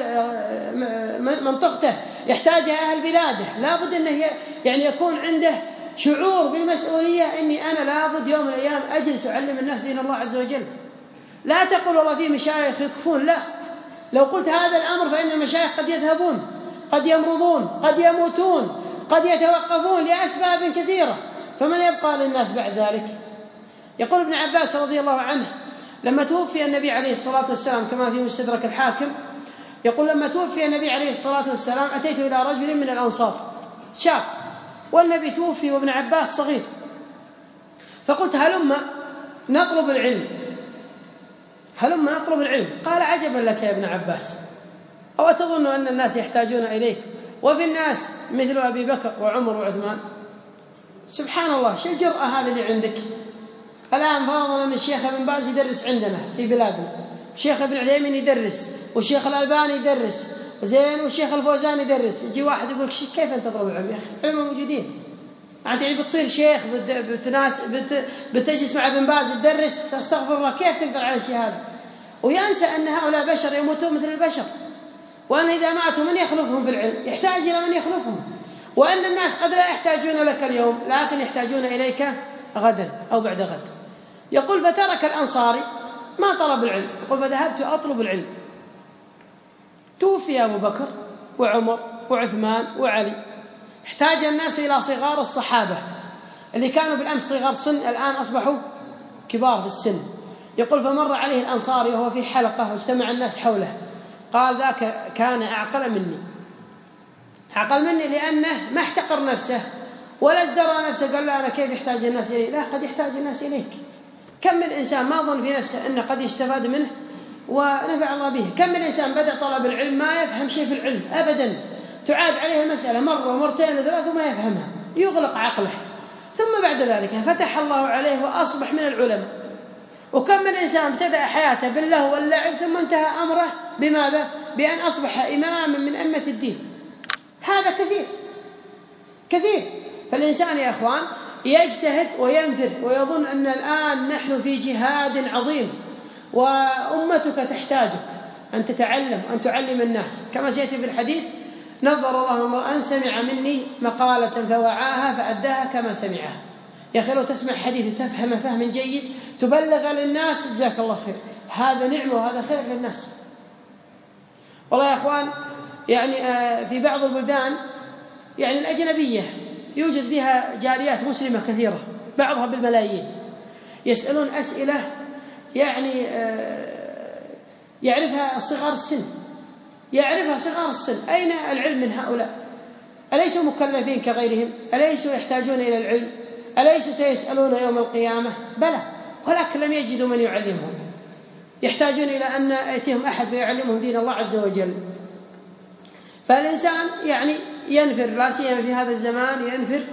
منطقته، يحتاجه أهل بلاده. لابد أنه يعني يكون عنده شعور بالمسؤولية، إني أنا لابد يوم من الأيام أجلس أعلم الناس دين الله عز وجل. لا تقول والله في مشايخ يكفون، لا. لو قلت هذا الأمر فإن المشايخ قد يذهبون، قد يمرضون، قد يموتون، قد يتوقفون لأسباب كثيرة، فمن يبقى للناس بعد ذلك؟ يقول ابن عباس رضي الله عنه لما توفي النبي عليه الصلاة والسلام كما في مستدرك الحاكم، يقول لما توفي النبي عليه الصلاة والسلام أتيت إلى رجل من الأنصار شاب، والنبي توفي وابن عباس صغير، فقلت هلما نطلب العلم، هلما نطلب العلم. قال عجبا لك يا ابن عباس، أو تظن أن الناس يحتاجون إليك وفي الناس مثل أبي بكر وعمر وعثمان؟ سبحان الله، شو الجرأة هذه اللي عندك؟ الآن فرضنا أن الشيخ ابن باز يدرس عندنا في بلادنا، الشيخ ابن عثيمين يدرس، والشيخ الألباني يدرس، زين، والشيخ الفوزان يدرس. يجي واحد يقول كيف أنت تطلب العلم يا أخي؟ العلماء موجودين. يعني بتصير شيخ بتجلس مع ابن باز تدرس؟ استغفر الله، كيف تقدر على الشيء هذا؟ وينسى أن هؤلاء بشر يموتون مثل البشر، وأن إذا ماتوا من يخلفهم في العلم؟ يحتاج إلى من يخلفهم، وأن الناس قد لا يحتاجون لك اليوم لكن يحتاجون إليك غدا أو بعد غد. يقول فترك الأنصاري ما طلب العلم، يقول فذهبت أطلب العلم. توفي أبو بكر وعمر وعثمان وعلي، احتاج الناس إلى صغار الصحابة اللي كانوا بالأمس صغار سن الآن أصبحوا كبار في السن. يقول فمر عليه الأنصاري وهو في حلقة واجتمع الناس حوله، قال ذاك كان أعقل مني لأنه ما احتقر نفسه ولا ازدرى نفسه. قال لا أنا كيف يحتاج الناس إلي؟ لا، قد يحتاج الناس إليك. كم من إنسان ما ظن في نفسه أنه قد يستفاد منه ونفع الله به. كم من إنسان بدأ طلب العلم ما يفهم شيء في العلم أبدا، تعاد عليه المسألة مرة ومرتين وثلاث وما يفهمها، يغلق عقله، ثم بعد ذلك فتح الله عليه وأصبح من العلماء. وكم من إنسان ابتدأ حياته باللهو واللعب ثم انتهى أمره بماذا؟ بأن أصبح إماما من أئمة الدين. هذا كثير. فالإنسان يا أخوان يجتهد وينفر ويظن أن الآن نحن في جهاد عظيم وأمتك تحتاجك أن تتعلم وأن تعلم الناس، كما سيأتي في الحديث نظر الله امرأ سمع مني مقالة فوعاها فأداها كما سمعها. يا أخي لو تسمع حديث وتفهم فهم جيد تبلغ للناس جزاك الله خير، هذا نعمة وهذا خير للناس. والله يا أخوان يعني في بعض البلدان يعني الأجنبية يوجد فيها جاليات مسلمة كثيرة بعضها بالملايين، يسألون أسئلة يعني يعرفها صغار السن. أين العلم من هؤلاء؟ أليسوا مكلفين كغيرهم؟ أليسوا يحتاجون إلى العلم؟ أليسوا سيسألون يوم القيامة؟ بلى، ولكن لم يجدوا من يعلمهم، يحتاجون إلى أن يأتيهم أحد فيعلمهم دين الله عز وجل. فالإنسان يعني ينفر، لا سيما في هذا الزمان، ينفر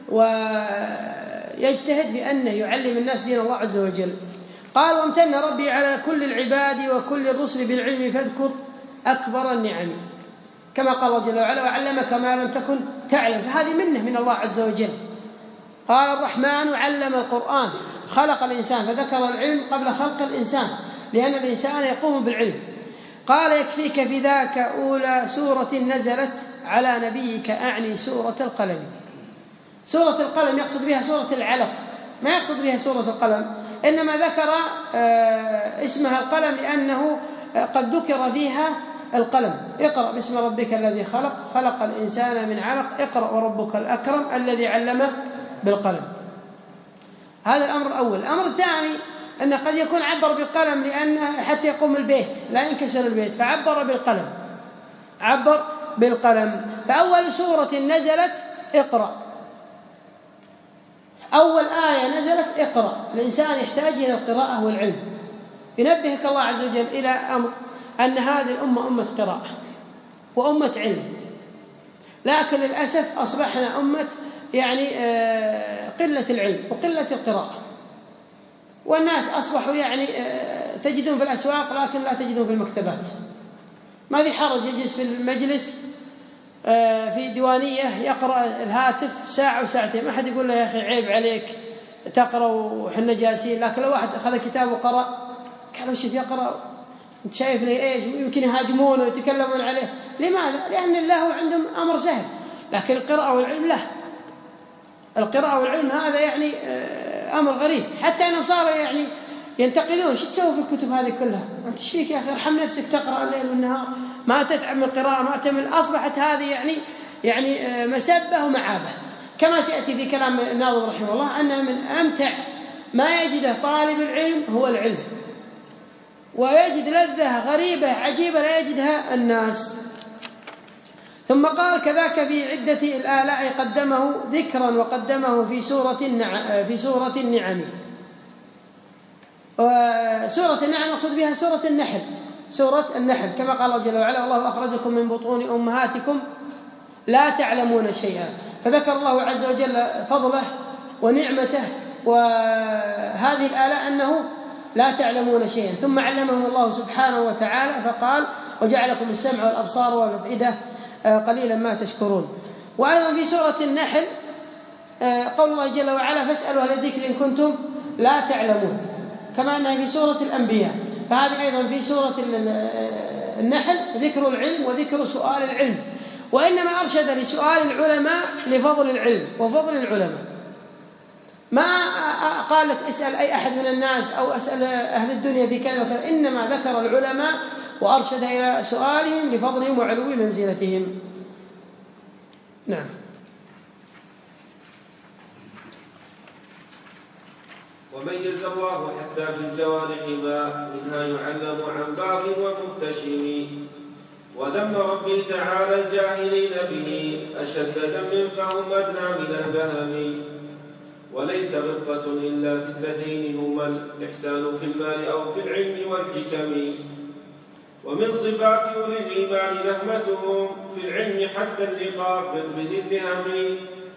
ويجتهد في أنه يعلم الناس دين الله عز وجل. قال وامتن ربي على كل العباد وكل الرسل بالعلم فاذكر أكبر النعم، كما قال الله جل وعلا وعلمك ما لم تكن تعلم، فهذه منه من الله عز وجل. قال الرحمن علم القرآن خلق الإنسان، فذكر العلم قبل خلق الإنسان لأن الإنسان يقوم بالعلم. قال يكفيك في ذاك أولى سورة نزلت على نبيك، أعني سورة القلم. سورة القلم يقصد بها سورة العلق، ما يقصد بها سورة القلم، إنما ذكر اسمها القلم لأنه قد ذكر فيها القلم. اقرأ باسم ربك الذي خلق، خلق الإنسان من علق، اقرأ وربك الأكرم الذي علم بالقلم. هذا الأمر الأول. الأمر الثاني أنه قد يكون عبر بالقلم لأنه حتى يقوم البيت لا ينكسر البيت، فعبر بالقلم، عبر بالقلم. فأول سورة نزلت اقرأ، أول آية نزلت اقرأ. الإنسان يحتاج إلى القراءة والعلم. ينبهك الله عز وجل إلى أمر، أن هذه الأمة أمة قراءة وأمة علم، لكن للأسف أصبحنا أمة يعني قلة العلم وقلة القراءة، والناس أصبحوا يعني تجدون في الأسواق لكن لا تجدون في المكتبات. ما في حرج يجلس في المجلس في ديوانية يقرأ الهاتف ساعة وساعتين، ما حد يقول له يا أخي عيب عليك تقرأ وحنا جالسين. لكن لو واحد أخذ كتاب وقرأ قالوا شوف يقرأ أنت شايفني إيش، ويمكن يهاجمونه ويتكلمون عليه. لماذا؟ لأن الله عندهم أمر سهل، لكن القراءة والعلم لا. القراءة والعلم هذا يعني أمر غريب، حتى أنهم صاروا يعني ينتقدون شو تسوي في الكتب هذه كلها، أنت ايش فيك يا أخي ارحم نفسك، تقرأ الليل والنهار ما تتعب من القراءة ما تمل. أصبحت هذه يعني مسبة ومعابة، كما سيأتي في كلام الناظم رحمه الله أن من أمتع ما يجده طالب العلم هو العلم، ويجد لذة غريبة عجيبة لا يجدها الناس. ثم قال كذاك في عدة الآلاء قدمه ذكرا وقدمه في سورة النعم. وسورة النعم مقصود بها سورة النحل، سورة النحل كما قال الله جل وعلا والله أخرجكم من بطون أمهاتكم لا تعلمون شيئا. فذكر الله عز وجل فضله ونعمته وهذه الآلاء أنه لا تعلمون شيئا، ثم علمهم الله سبحانه وتعالى فقال وجعلكم السمع والأبصار والأفئدة قليلا ما تشكرون. وأيضا في سورة النحل قول الله جل وعلا فاسألوا أهل الذكر إن كنتم لا تعلمون، كما أنها في سورة الأنبياء. فهذه أيضا في سورة النحل ذكر العلم وذكر سؤال العلم، وإنما أرشد لسؤال العلماء لفضل العلم وفضل العلماء. ما قال لك اسأل أي أحد من الناس أو أسأل أهل الدنيا في كذا وكذا، إنما ذكر العلماء وأرشد إلى سؤالهم لفضلهم وعلو منزلتهم. نعم. وميز الله حتى في الجوارح ما منها يعلم عن باغ ومبتشم. وذم ربي تعالى الجاهلين به أشد ذم فهم أدنى من البهم. وليس غبطة إلا في اثنتين هما الإحسان في المال أو في العلم والحكم. ومن صفات أولي الإيمان نهمتهم في العلم حتى اللقاء بذي الهم.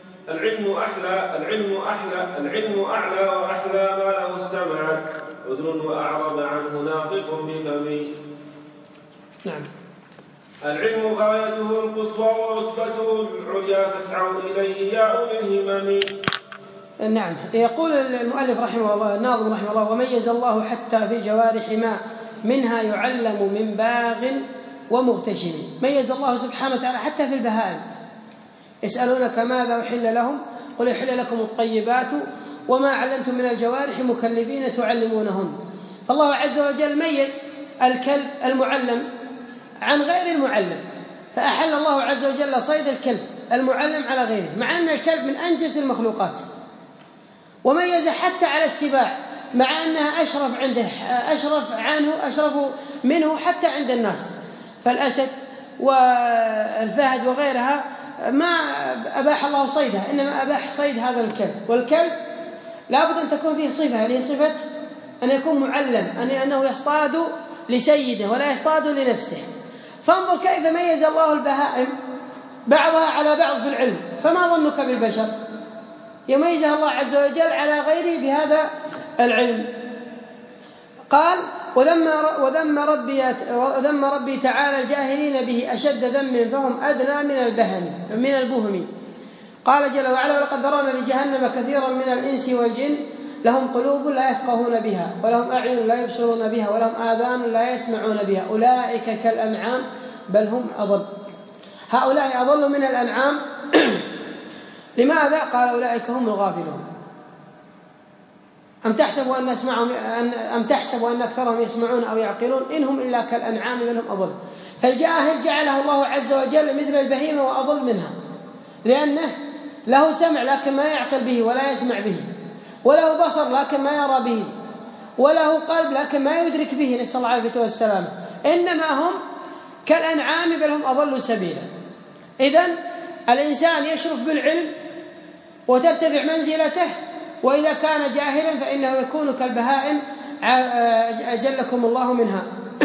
العلم أعلى وأحلى ما له استمعت أذن وأعرب عنه ناطق بفم. نعم. العلم غايته القصوى ورتبته العليا فاسعوا إليه يا أولي الهمم. نعم. يقول المؤلف رحمه الله الناظم رحمه الله وميز الله حتى في الجوارح ما منها يعلم من باغ ومغتشم. ميز الله سبحانه وتعالى حتى في البهائم. يسألونك ماذا أحل لهم قل يحل لكم الطيبات وما علمتم من الجوارح مكلبين تعلمونهن. فالله عز وجل ميز الكلب المعلم عن غير المعلم، فأحل الله عز وجل صيد الكلب المعلم على غيره، مع أن الكلب من أنجس المخلوقات. وميز حتى على السباع مع أنها أشرف عنده، أشرف منه حتى عند الناس. فالأسد والفهد وغيرها ما أباح الله صيدها، إنما أباح صيد هذا الكلب. والكلب لابد أن تكون فيه صفة، هذه صفة أن يكون معلم، أنه يصطاد لسيده ولا يصطاد لنفسه. فانظر كيف ميز الله البهائم بعضها على بعض في العلم، فما ظنك بالبشر؟ يميزها الله عز وجل على غيره بهذا العلم. قال وذم ربي تعالى الجاهلين به أشد ذم فهم أدنى من البهم. قال جل وعلا ولقد ذرأنا لجهنم كثيرا من الإنس والجن لهم قلوب لا يفقهون بها ولهم أعين لا يبصرون بها ولهم آذان لا يسمعون بها أولئك كالأنعام بل هم أضل. هؤلاء أضل من الأنعام. لماذا؟ قال أولئك هم الغافلون. أم تحسب أن أكثرهم يسمعون أو يعقلون إنهم إلا كالأنعام بل هم أضل. فالجاهل جعله الله عز وجل مثل البهيمة وأضل منها، لأنه له سمع لكن ما يعقل به ولا يسمع به، وله بصر لكن ما يرى به، وله قلب لكن ما يدرك به، نسأل الله العافية والسلامة، إنما هم كالأنعام بل هم أضل سبيلا. إذن الإنسان يشرف بالعلم وترتفع منزلته، وإذا كان جاهلا فإنه يكون كالبهائم أجلكم الله منها.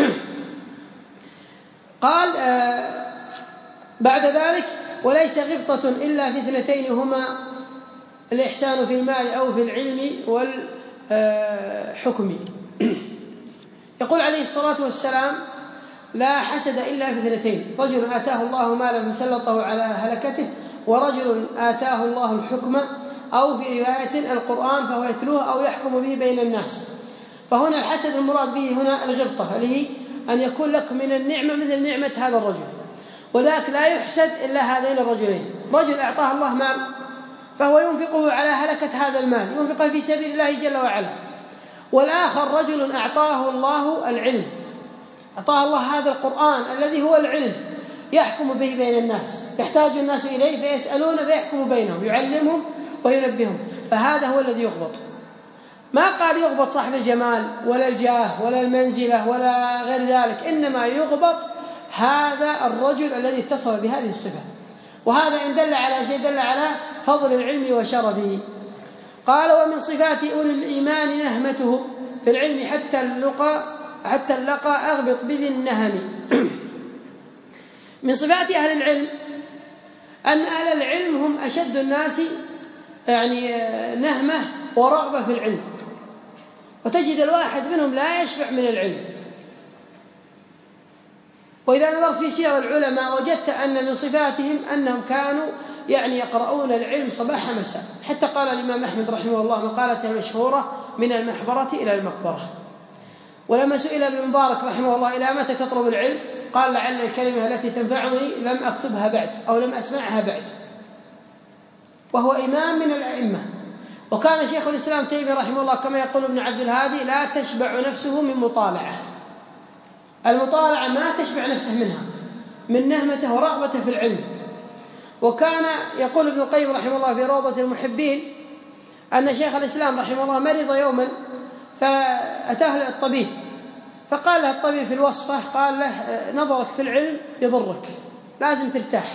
قال بعد ذلك: وليس غبطة إلا في اثنتين هما الإحسان في المال أو في العلم والحكم. يقول عليه الصلاة والسلام: لا حسد إلا في اثنتين، رجل آتاه الله مالا فسلطه على هلكته، ورجل آتاه الله الحكم، أو في رواية القرآن فهو يتلوه أو يحكم به بين الناس. فهنا الحسد المراد به هنا الغبطة، اللي هي أن يكون لك من النعمة مثل نعمة هذا الرجل، وذاك لا يحسد إلا هذين الرجلين: رجل أعطاه الله مال فهو ينفقه على هلكة هذا المال، ينفقه في سبيل الله جل وعلا، والآخر رجل أعطاه الله العلم، أعطاه الله هذا القرآن الذي هو العلم، يحكم به بين الناس، يحتاج الناس إليه فيسألون فيحكم بينهم، يعلمهم وينبههم، فهذا هو الذي يغبط. ما قال يغبط صاحب الجمال ولا الجاه ولا المنزلة ولا غير ذلك، إنما يغبط هذا الرجل الذي اتصف بهذه الصفة، وهذا إن دل على شيء دل على فضل العلم وشرفه. قال: ومن صفات أولي الإيمان نهمته في العلم حتى اللقى أغبط بذي النهم. من صفات أهل العلم أن أهل العلم هم أشد الناس نهمة ورغبة في العلم، وتجد الواحد منهم لا يشبع من العلم. وإذا نظرت في سير العلماء وجدت أن من صفاتهم أنهم كانوا يقرؤون العلم صباح مساء، حتى قال الإمام أحمد رحمه الله مقالته المشهورة: من المحبرة إلى المقبرة. ولما سئل ابن مبارك رحمه الله: إلى متى تطلب العلم؟ قال: لعل الكلمة التي تنفعني لم أكتبها بعد أو لم أسمعها بعد. وهو إمام من الأئمة. وكان شيخ الإسلام تيمية رحمه الله كما يقول ابن عبد الهادي: لا تشبع نفسه من مطالعة، المطالعة ما تشبع نفسه منها، من نهمته ورغبته في العلم. وكان يقول ابن القيم رحمه الله في روضة المحبين أن شيخ الإسلام رحمه الله مرض يوما، فأتاه الطبيب، فقال له الطبيب في الوصفة، قال له: نظرك في العلم يضرك، لازم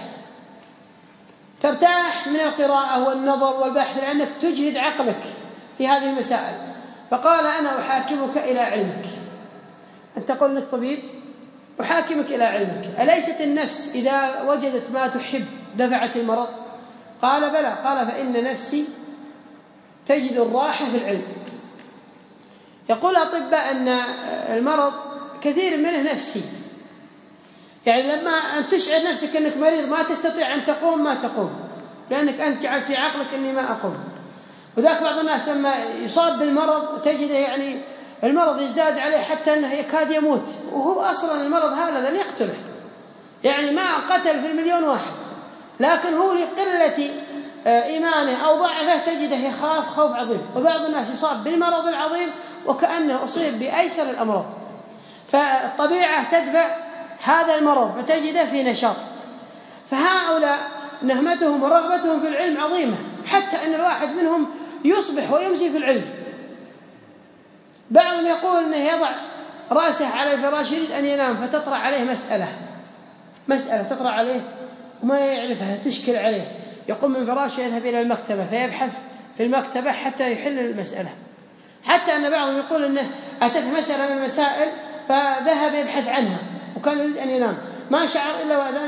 ترتاح من القراءة والنظر والبحث، لأنك تجهد عقلك في هذه المسائل. فقال: أنا أحاكمك إلى علمك. أنت تقول أنك طبيب، أحاكمك إلى علمك. أليست النفس إذا وجدت ما تحب دفعت المرض؟ قال: بلى. قال: فإن نفسي تجد الراحة في العلم. يقول الأطباء أن المرض كثير منه نفسي، لما أن تشعر نفسك أنك مريض ما تستطيع أن تقوم ما تقوم، لأنك أنت جعلت في عقلك أني ما أقوم. وذاك بعض الناس لما يصاب بالمرض تجده المرض يزداد عليه حتى أنه يكاد يموت، وهو أصلا المرض هذا لن يقتله، ما قتل في المليون واحد، لكن هو لقلة إيمانه أو ضعفه تجده يخاف خوف عظيم. وبعض الناس يصاب بالمرض العظيم وكأنه أصيب بأيسر الأمراض، فالطبيعة تدفع هذا المرض فتجده في نشاط. فهؤلاء نهمتهم ورغبتهم في العلم عظيمة، حتى أن الواحد منهم يصبح ويمسي في العلم. بعضهم يقول أنه يضع رأسه على الفراش يريد أن ينام، فتطرأ عليه مسألة تطرأ عليه وما يعرفها، تشكل عليه، يقوم من فراشه يذهب إلى المكتبة فيبحث في المكتبة حتى يحل المسألة. حتى أن بعضهم يقول أنه أتته مسألة من المسائل فذهب يبحث عنها وكان يريد أن ينام، ما شعر إلا وأذان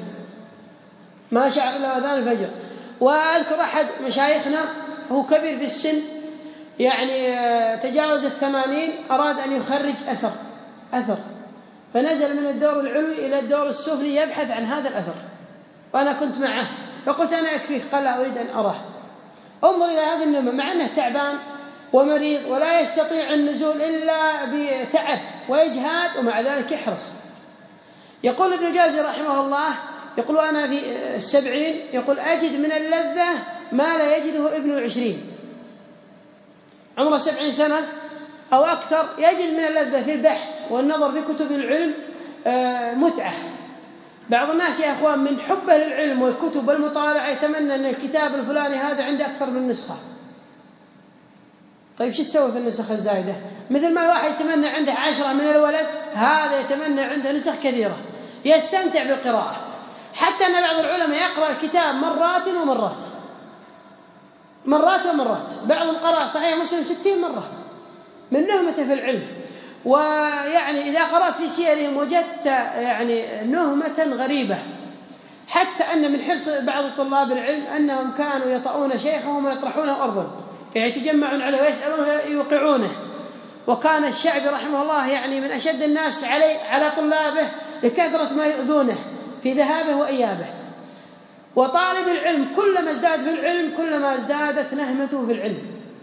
الفجر. وأذكر أحد مشايخنا هو كبير في السن، تجاوز 80، أراد أن يخرج أثر فنزل من الدور العلوي إلى الدور السفلي يبحث عن هذا الأثر، وأنا كنت معه فقلت: أنا أكفيك. قال: لا أريد أن أراه. انظر إلى هذه النعمة، مع أنه تعبان ومريض ولا يستطيع النزول إلا بتعب وإجهاد، ومع ذلك يحرص. يقول ابن الجوزي رحمه الله، يقول: أنا في 70، يقول: أجد من اللذة ما لا يجده ابن 20، عمره 70 سنة أو أكثر، يجد من اللذة في البحث والنظر في كتب العلم متعة. بعض الناس يا أخوان من حبه للعلم والكتب والمطالعة يتمنى أن الكتاب الفلاني هذا عنده أكثر من نسخة، طيب شو تسوي في النسخ الزايدة؟ مثل ما الواحد يتمنى عنده 10 من الولد، هذا يتمنى عنده نسخ كثيرة يستمتع بالقراءة، حتى أن بعض العلماء يقرأ الكتاب مرات ومرات. بعضهم قرأ صحيح مسلم 60 مرة من نهمته في العلم. ويعني إذا قرأت في سيرهم وجدت يعني نهمة غريبة، حتى أن من حرص بعض طلاب العلم أنهم كانوا يطؤون شيخهم ويطرحونه أرضا، يعني يتجمعون عليه ويسألونه يوقعونه. وكان الشعبي رحمه الله يعني من أشد الناس على طلابه لكثرة ما يؤذونه في ذهابه وإيابه. وطالب العلم كلما ازداد في العلم كلما ازدادت نهمته في العلم،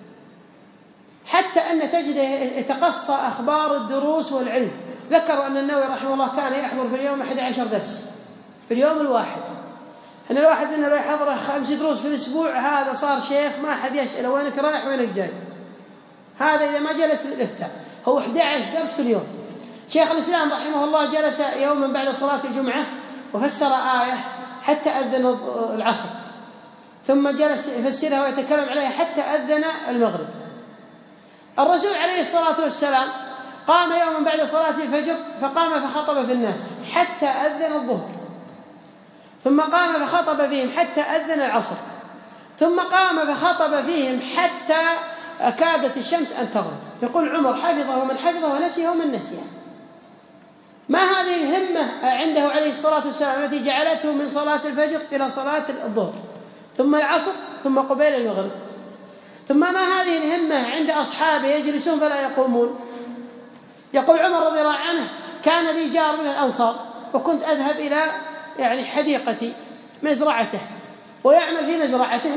حتى أن تجده يتقصى أخبار الدروس والعلم. ذكروا أن النووي رحمه الله كان يحضر في اليوم 11 درس في اليوم الواحد. أن الواحد منا لو يحضر 5 دروس في الأسبوع هذا صار شيخ ما أحد يسأله وينك رايح وينك جاي. هذا إذا ما جلس للإفتاء. هو 11 درس في اليوم. شيخ الإسلام رحمه الله جلس يوما بعد صلاة الجمعة وفسر آية حتى أذن العصر، ثم جلس يفسرها ويتكلم عليها حتى أذن المغرب. الرسول عليه الصلاة والسلام قام يوما بعد صلاة الفجر فقام فخطب في الناس حتى أذن الظهر، ثم قام فخطب فيهم حتى أذن العصر، ثم قام فخطب فيهم حتى كادت الشمس أن تغرب. يقول عمر حفظه من حفظه ونسيه من نسيه. ما هذه الهمة عنده عليه الصلاة والسلام التي جعلته من صلاة الفجر إلى صلاة الظهر ثم العصر ثم قبيل المغرب؟ ثم ما هذه الهمة عند أصحابه يجلسون فلا يقومون؟ يقول عمر رضي الله عنه كان لي جار من الأنصار وكنت أذهب إلى يعني حديقتي مزرعته ويعمل في مزرعته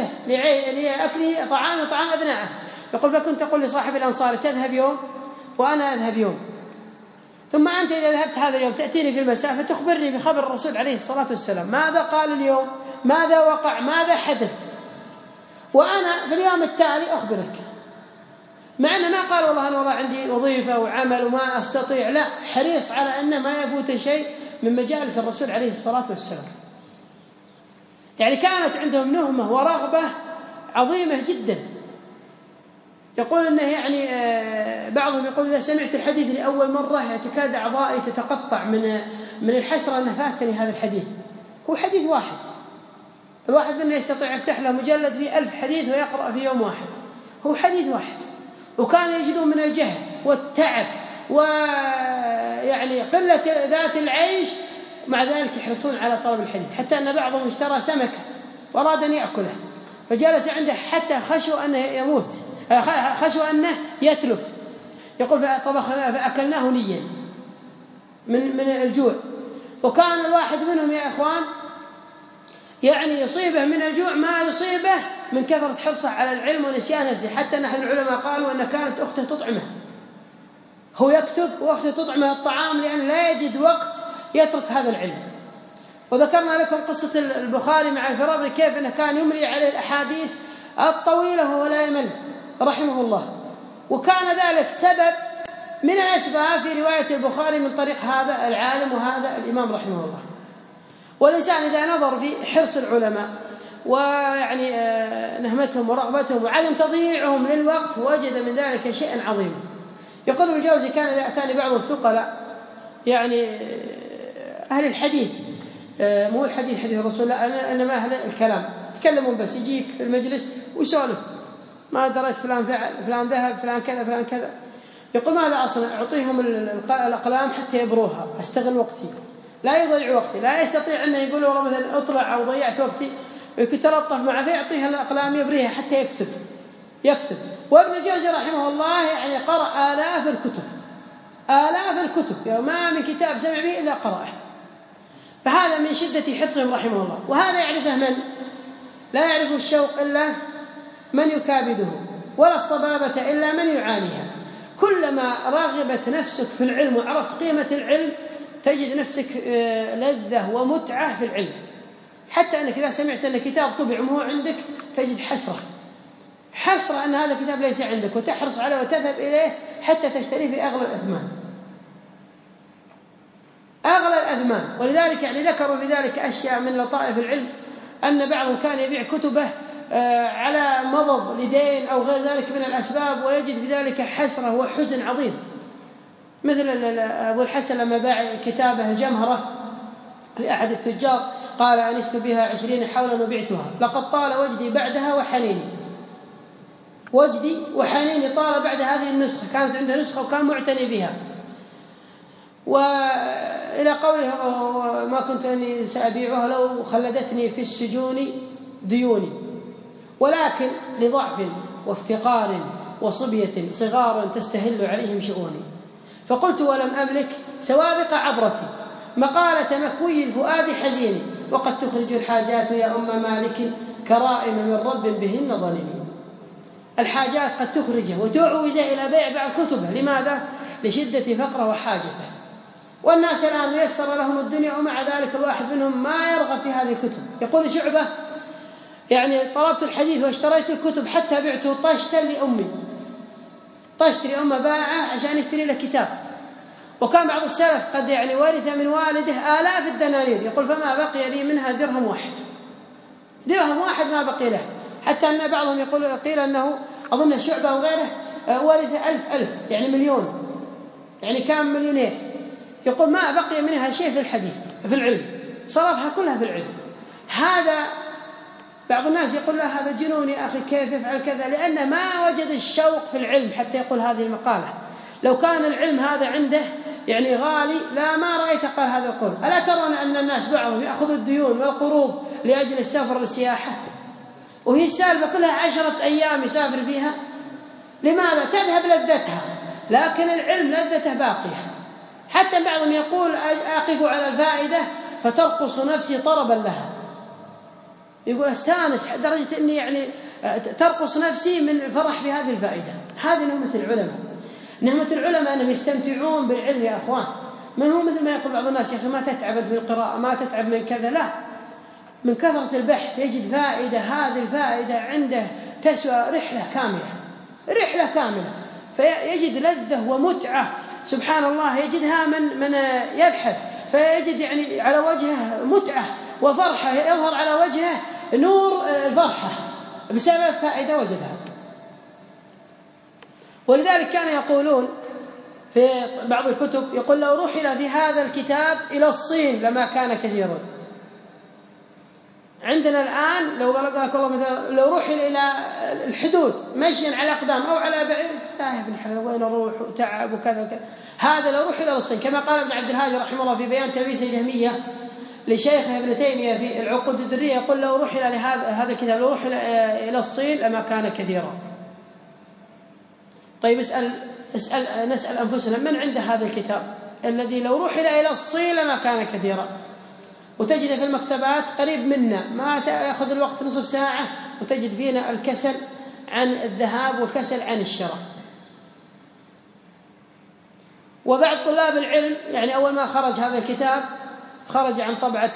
لأكله طعام أبنائه. يقول فكنت أقول لصاحب الأنصار تذهب يوم وأنا أذهب يوم، ثم أنت إذا ذهبت هذا اليوم تأتيني في المساء فتخبرني بخبر الرسول عليه الصلاة والسلام، ماذا قال اليوم، ماذا وقع، ماذا حدث، وأنا في اليوم التالي أخبرك. مع أنه ما قال والله أنا عندي وظيفة وعمل وما أستطيع، لا، حريص على أن ما يفوت شيء من مجالس الرسول عليه الصلاة والسلام. يعني كانت عندهم نهمة ورغبة عظيمة جدا. يقول أنه يعني بعضهم يقول إذا سمعت الحديث لأول مرة يعني تكاد أعضائي تتقطع من الحسرة أن فاتني هذا الحديث. هو حديث واحد، الواحد منا يستطيع يفتح له مجلد فيه 1000 حديث ويقرأ في يوم واحد. هو حديث واحد، وكانوا يجدون من الجهد والتعب ويعني قلة ذات العيش، مع ذلك يحرصون على طلب الحديث، حتى أن بعضهم اشترى سمكة وأراد أن يأكله فجلس عنده حتى خشوا أنه يموت، خشوا أنه يتلف. يقول فأكلناه نيا من الجوع. وكان الواحد منهم يا إخوان يعني يصيبه من الجوع ما يصيبه من كثرة حرصه على العلم ونسيان نفسه، حتى أن أحد العلماء قالوا أن كانت أخته تطعمه، هو يكتب وأخته تطعمه الطعام لأن لا يجد وقت يترك هذا العلم. وذكرنا لكم قصة البخاري مع الفرابري كيف أنه كان يملي عليه الأحاديث الطويلة وهو لا يمل رحمه الله، وكان ذلك سبب من الأسباب في رواية البخاري من طريق هذا العالم وهذا الإمام رحمه الله. والإنسان إذا نظر في حرص العلماء ويعني نهمتهم ورغبتهم وعدم تضييعهم للوقت وجد من ذلك شيئا عظيما. يقول ابن الجوزي كان إذا أتاني بعض الثقلاء يعني أهل الحديث، مو الحديث حديث الرسول، لا إنما أهل الكلام، يتكلمون بس، يجيك في المجلس ويسولف ما دريت فلان فعل فلان ذهب فلان كذا فلان كذا. يقول ماذا أصلا؟ أعطيهم الأقلام حتى يبروها، أستغل وقتي، لا يضيع وقتي، لا يستطيع أنه يقول والله مثلا أطلع أو ضيعت وقتي ويتلطف معه فيعطيها الأقلام يبريها حتى يكتب. وابن الجوزي رحمه الله يعني قرأ آلاف الكتب، يعني ما من كتاب سمع به إلا قرأه. فهذا من شدة حرصهم رحمه الله. وهذا يعرفه من؟ لا يعرف الشوق إلا من يكابده، ولا الصبابة إلا من يعانيها. كلما رغبت نفسك في العلم وعرفت قيمة العلم تجد نفسك لذة ومتعة في العلم، حتى أنك إذا سمعت أن كتاب طبع وهو عندك تجد حسرة أن هذا الكتاب ليس عندك، وتحرص عليه وتذهب إليه حتى تشتريه بأغلى الأثمان. ولذلك يعني ذكروا في ذلك أشياء من لطائف العلم، أن بعضهم كان يبيع كتبه على مضض لدين أو غير ذلك من الأسباب، ويجد في ذلك حسرة وحزن عظيم، مثل أبو الحسن لما باع كتابه الجمهرة لأحد التجار قال: أنست بها 20 حولا وبعتها، لقد طال وجدي بعدها وحنيني. وجدي وحنيني طال بعد هذه النسخة، كانت عنده نسخة وكان معتني بها. وإلى قوله: ما كنت أني سأبيعها لو خلدتني في السجون ديوني، ولكن لضعف وافتقار وصبية صغار تستهل عليهم شؤوني، فقلت ولم أملك سوابق عبرتي مقالة مكوي الفؤاد حزيني، وقد تخرج الحاجات يا أم مالك كرائم من رب بهن ظنيني. الحاجات قد تخرجه وتعوز إلى بيع بعض كتبه. لماذا؟ لشدة فقره وحاجته. والناس الآن ميسر لهم الدنيا، ومع ذلك الواحد منهم ما يرغب في هذه الكتب. يقول شعبة: يعني طلبت الحديث واشتريت الكتب حتى بعته طشتا لأمي، طشت لأمه باعه عشان يشتري له كتاب. وكان بعض السلف قد يعني ورث من والده آلاف الدنانير، يقول: فما بقي لي منها درهم واحد، درهم واحد ما بقي له. حتى أن بعضهم قيل أنه أظن شعبة وغيره ورث 1000 يعني مليون، يعني كان مليونير. يقول: ما بقي منها شيء في الحديث في العلم، صرفها كلها في العلم. هذا بعض الناس يقول له: هذا جنون يا أخي، كيف يفعل كذا؟ لأنه ما وجد الشوق في العلم حتى يقول هذه المقالة. لو كان العلم هذا عنده يعني غالي لا ما رأيت قال هذا القول. ألا ترون أن الناس بعضهم يأخذ الديون والقروض لأجل السفر والسياحة، وهي السالفة كلها 10 أيام يسافر فيها؟ لماذا؟ تذهب لذتها، لكن العلم لذته باقية. حتى بعضهم يقول: أقف على الفائدة فترقص نفسي طربا لها، يقول استانس درجة أني يعني ترقص نفسي من فرح بهذه الفائدة. هذه نعمة العلماء. نعمة العلماء أنهم يستمتعون بالعلم يا أخوان. من هو مثل ما يقول بعض الناس: يا أخي ما تتعب من القراءة، ما تتعب من كذا. لا، من كثرة البحث يجد فائدة، هذه الفائدة عنده تسوى رحلة كاملة، فيجد لذة ومتعة سبحان الله يجدها من يبحث، فيجد يعني على وجهه متعة وفرحة، يظهر على وجهه نور الفرحة بسبب فائدة وجدها. ولذلك كانوا يقولون في بعض الكتب، يقول: لو رحل في هذا الكتاب إلى الصين لما كان كثيرا. عندنا الآن لو قال لك والله مثلا لو رحل إلى الحدود مشيا على أقدام أو على بعير، لا يا ابن الحلال وين أروح وتعب وكذا وكذا. هذا لو رحل إلى الصين، كما قال ابن عبد الهادي رحمه الله في بيان تلبيس الجهمية لشيخه ابن تيمية في العقود الدرية، يقول: لو رحل لهذا الكتاب لو رحل إلى الصين لما كان كثيرا. طيب نسأل أنفسنا: من عنده هذا الكتاب الذي لو رحل إلى الصين لما كان كثيرا؟ وتجد في المكتبات قريب منا، ما تأخذ الوقت نصف ساعة وتجد فينا الكسل عن الذهاب والكسل عن الشراء. وبعض طلاب العلم يعني أول ما خرج هذا الكتاب خرج عن طبعة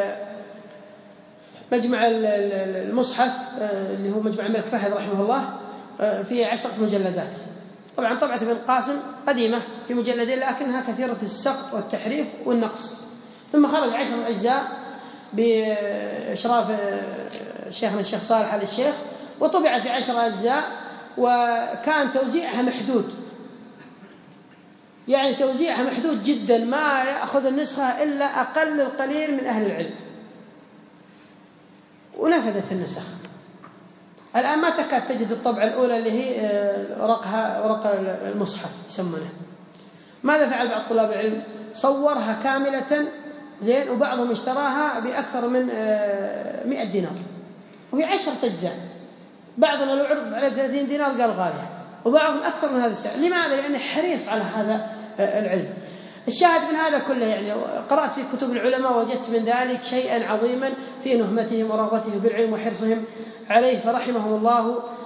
مجمع المصحف اللي هو مجمع الملك فهد رحمه الله في 10 مجلدات. طبعا طبعة ابن القاسم قديمة في مجلدين لكنها كثيرة السقط والتحريف والنقص. ثم خرج 10 أجزاء بإشراف شيخنا الشيخ صالح آل الشيخ، وطبعت في 10 أجزاء، وكان توزيعها محدود، يعني توزيعها محدود جدا، ما يأخذ النسخة إلا أقل القليل من أهل العلم، ونفذت النسخ. الآن ما تكاد تجد الطبعة الأولى اللي هي ورق المصحف يسمونه. ماذا فعل بعض طلاب العلم؟ صورها كاملة زين، وبعضهم اشتراها بأكثر من 100 دينار، وهي 10 أجزاء. بعضنا لو عرضت عليه 30 دينار قال غالية، وبعضهم أكثر من هذا السعر. لماذا؟ لأنه حريص على هذا العلم. الشاهد من هذا كله يعني قرأت في كتب العلماء وجدت من ذلك شيئا عظيما في نهمتهم ورغبتهم في العلم وحرصهم عليه، فرحمهم الله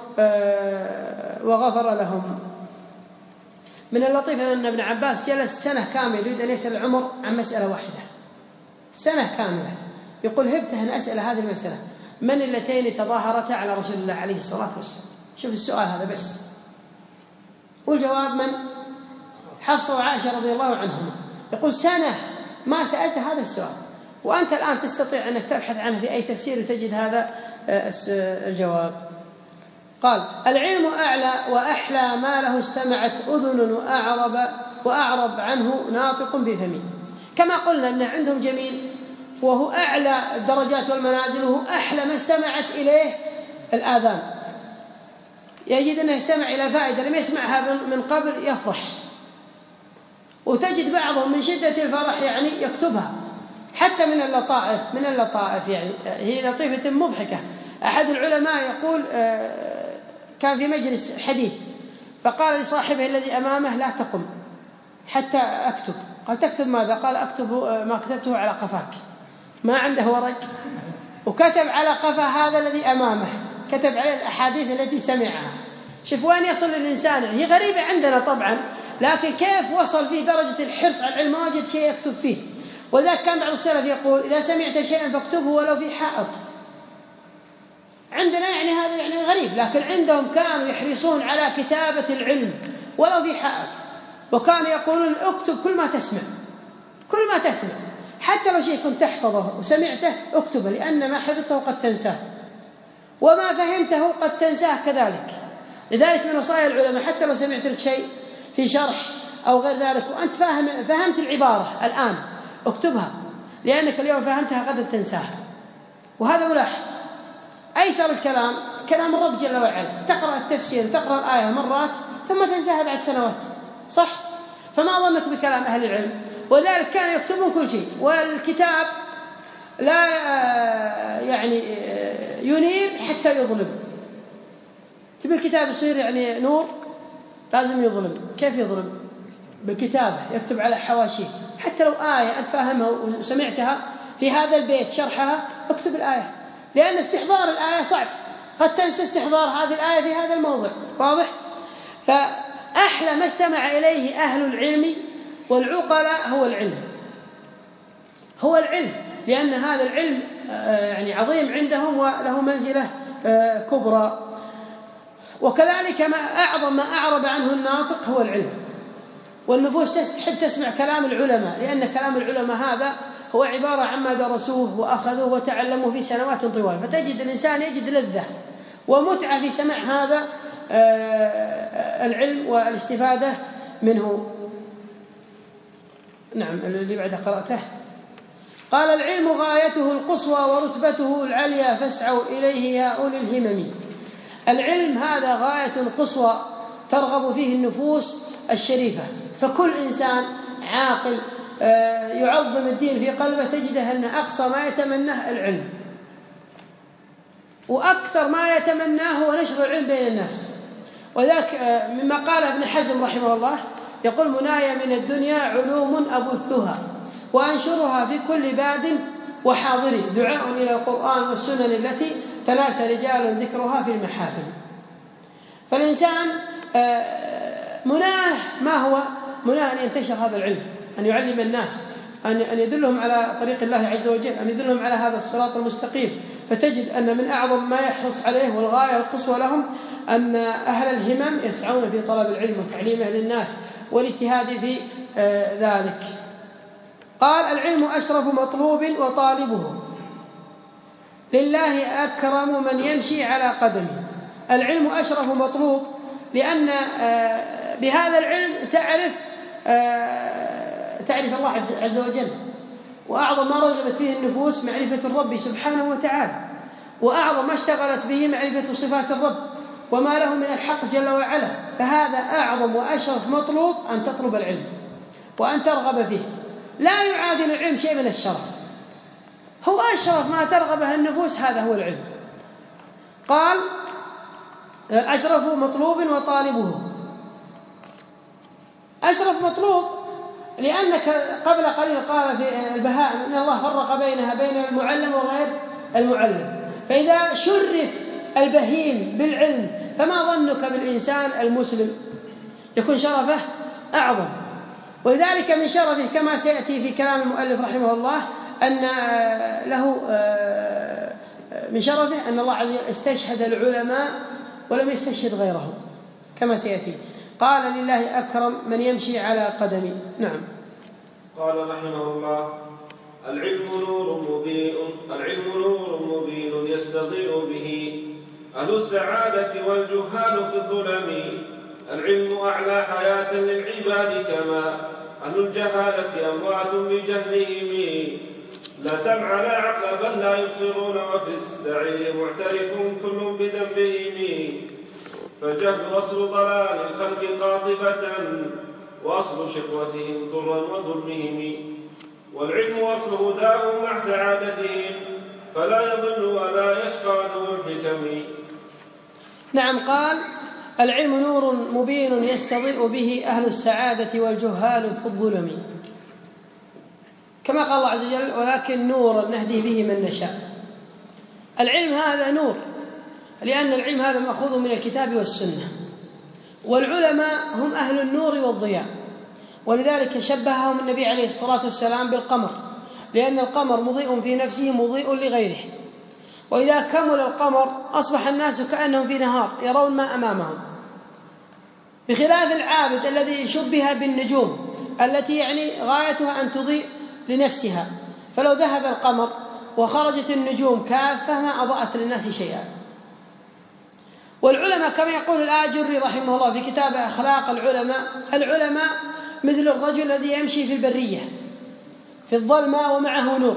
وغفر لهم. من اللطيف أن ابن عباس جلس سنة كاملة يريد أن يسأل عمر عن مسألة واحدة، سنة كاملة يقول: هبت أن أسأل هذه المسألة: من اللتين تظاهرتا على رسول الله عليه الصلاة والسلام؟ شوف السؤال هذا بس، والجواب من؟ حفصة وعائشة رضي الله عنهما. يقول: سنة ما سألت هذا السؤال، وأنت الآن تستطيع أنك تبحث عنه في أي تفسير وتجد هذا الجواب. قال: العلم أعلى وأحلى ما له استمعت أذن وأعرب عنه ناطق بفمه. كما قلنا أن عندهم جميل وهو أعلى الدرجات والمنازل، وهو أحلى ما استمعت إليه الآذان، يجد أنه يستمع إلى فائدة لم يسمعها من قبل يفرح. وتجد بعضهم من شدة الفرح يعني يكتبها حتى من اللطائف يعني هي لطيفة مضحكة. أحد العلماء يقول كان في مجلس حديث فقال لصاحبه الذي أمامه: لا تقم حتى أكتب. قال: تكتب ماذا؟ قال: أكتب ما كتبته على قفاك. ما عنده ورق وكتب على قفا هذا الذي أمامه، كتب عليه الأحاديث التي سمعها. شوف وين يصل الإنسان. هي غريبة عندنا طبعا، لكن كيف وصل فيه درجة الحرص على العلم، وجد شيء يكتب فيه. وذلك كان بعض السلف يقول: إذا سمعت شيئا فاكتبه ولو في حائط. عندنا يعني هذا يعني غريب، لكن عندهم كانوا يحرصون على كتابة العلم ولو في حائط. وكانوا يقولون: اكتب كل ما تسمع حتى لو شيء كنت تحفظه وسمعته اكتبه، لأن ما حفظته قد تنساه وما فهمته قد تنساه كذلك. لذلك من وصايا العلماء حتى لو سمعت لك شيء في شرح أو غير ذلك وأنت فهمت العبارة الآن اكتبها، لأنك اليوم فهمتها غدا تنساها. وهذا ملاحظ. أيسر الكلام كلام الرب جل وعلا، تقرأ التفسير تقرأ الآية مرات ثم تنساها بعد سنوات، صح؟ فما ظنك بكلام أهل العلم؟ وذلك كانوا يكتبون كل شيء، والكتاب لا يعني ينير حتى يظلم. تبي الكتاب يصير يعني نور لازم يظلم. كيف يظلم؟ بالكتابة، يكتب على حواشيه. حتى لو آية أنت فاهمها وسمعتها في هذا البيت شرحها اكتب الآية، لأن استحضار الآية صعب، قد تنسى استحضار هذه الآية في هذا الموضع. واضح؟ فأحلى ما استمع إليه أهل العلم والعقلاء هو العلم، لأن هذا العلم يعني عظيم عندهم وله منزلة كبرى. وكذلك ما أعظم ما أعرب عنه الناطق هو العلم. والنفوس تحب تسمع كلام العلماء، لأن كلام العلماء هذا هو عبارة عما درسوه وأخذوه وتعلموه في سنوات طوال، فتجد الإنسان يجد لذة ومتعة في سماع هذا العلم والاستفادة منه. نعم، اللي بعد قرأته. قال: العلم غايته القصوى ورتبته العليا فاسعوا إليه يا أولي الهمم. العلم هذا غاية قصوى ترغب فيه النفوس الشريفة، فكل إنسان عاقل يعظم الدين في قلبه تجده أن أقصى ما يتمناه العلم، وأكثر ما يتمناه هو نشر العلم بين الناس. وذلك مما قال ابن حزم رحمه الله يقول: مناي من الدنيا علوم أبثها وأنشرها في كل باد وحاضر، دعاء إلى القرآن والسنن التي تناسى رجال ذكرها في المحافل. فالإنسان مناه ما هو؟ مناه أن ينتشر هذا العلم، أن يعلم الناس، أن يدلهم على طريق الله عز وجل، أن يدلهم على هذا الصراط المستقيم. فتجد أن من أعظم ما يحرص عليه والغاية القصوى لهم أن أهل الهمم يسعون في طلب العلم وتعليمه للناس والاجتهاد في ذلك. قال: العلم أشرف مطلوب وطالبه لله أكرم من يمشي على قدمه. العلم أشرف مطلوب لأن بهذا العلم تعرف الله عز وجل، وأعظم ما رغبت فيه النفوس معرفة الرب سبحانه وتعالى، وأعظم ما اشتغلت به معرفة صفات الرب وما له من الحق جل وعلا. فهذا أعظم وأشرف مطلوب، أن تطلب العلم وأن ترغب فيه. لا يعادل العلم شيء من الشرف، هو أشرف ما ترغبه النفوس، هذا هو العلم. قال: أشرف مطلوب وطالبه. أشرف مطلوب لأنك قبل قليل قال في البهائم إن الله فرق بين المعلم وغير المعلم، فإذا شرف البهيم بالعلم فما ظنك بالإنسان المسلم؟ يكون شرفه أعظم. ولذلك من شرفه كما سيأتي في كلام المؤلف رحمه الله أن له من شرفه أن الله عز وجل استشهد العلماء ولم يستشهد غيرهم كما سيأتي. قال: لله أكرم من يمشي على قدمي. نعم. قال رحمه الله: العلم نور مبين يستضيء به أهل السعادة والجهال في الظلم. العلم أعلى حياة للعباد كما أهل الجهالة أموات بجهلهم. لا سمع لا عقل بل لا يبصرون وفي السعير معترف كل بذنبهم. فالجهل أصل ضلال الخلق قاطبة وأصل شقوتهم ضرا وظلمهم. والعلم أصل هداهم مع سعادتهم فلا يضل ولا يشقى ذو الحكم. نعم، قال العلم نور مبين يستضيء به أهل السعادة والجهال في الظلم، كما قال الله عز وجل ولكن نورا نهدي به من نشاء. العلم هذا نور، لأن العلم هذا مأخوذ من الكتاب والسنة، والعلماء هم أهل النور والضياء، ولذلك شبههم النبي عليه الصلاة والسلام بالقمر، لأن القمر مضيء في نفسه مضيء لغيره، وإذا كمل القمر أصبح الناس كأنهم في نهار يرون ما أمامهم، بخلاف العابد الذي شبه بالنجوم التي يعني غايتها أن تضيء لنفسها، فلو ذهب القمر وخرجت النجوم كافة ما أضاءت للناس شيئا. والعلماء كما يقول الآجري رحمه الله في كتاب أخلاق العلماء مثل الرجل الذي يمشي في البرية في الظلمة ومعه نور،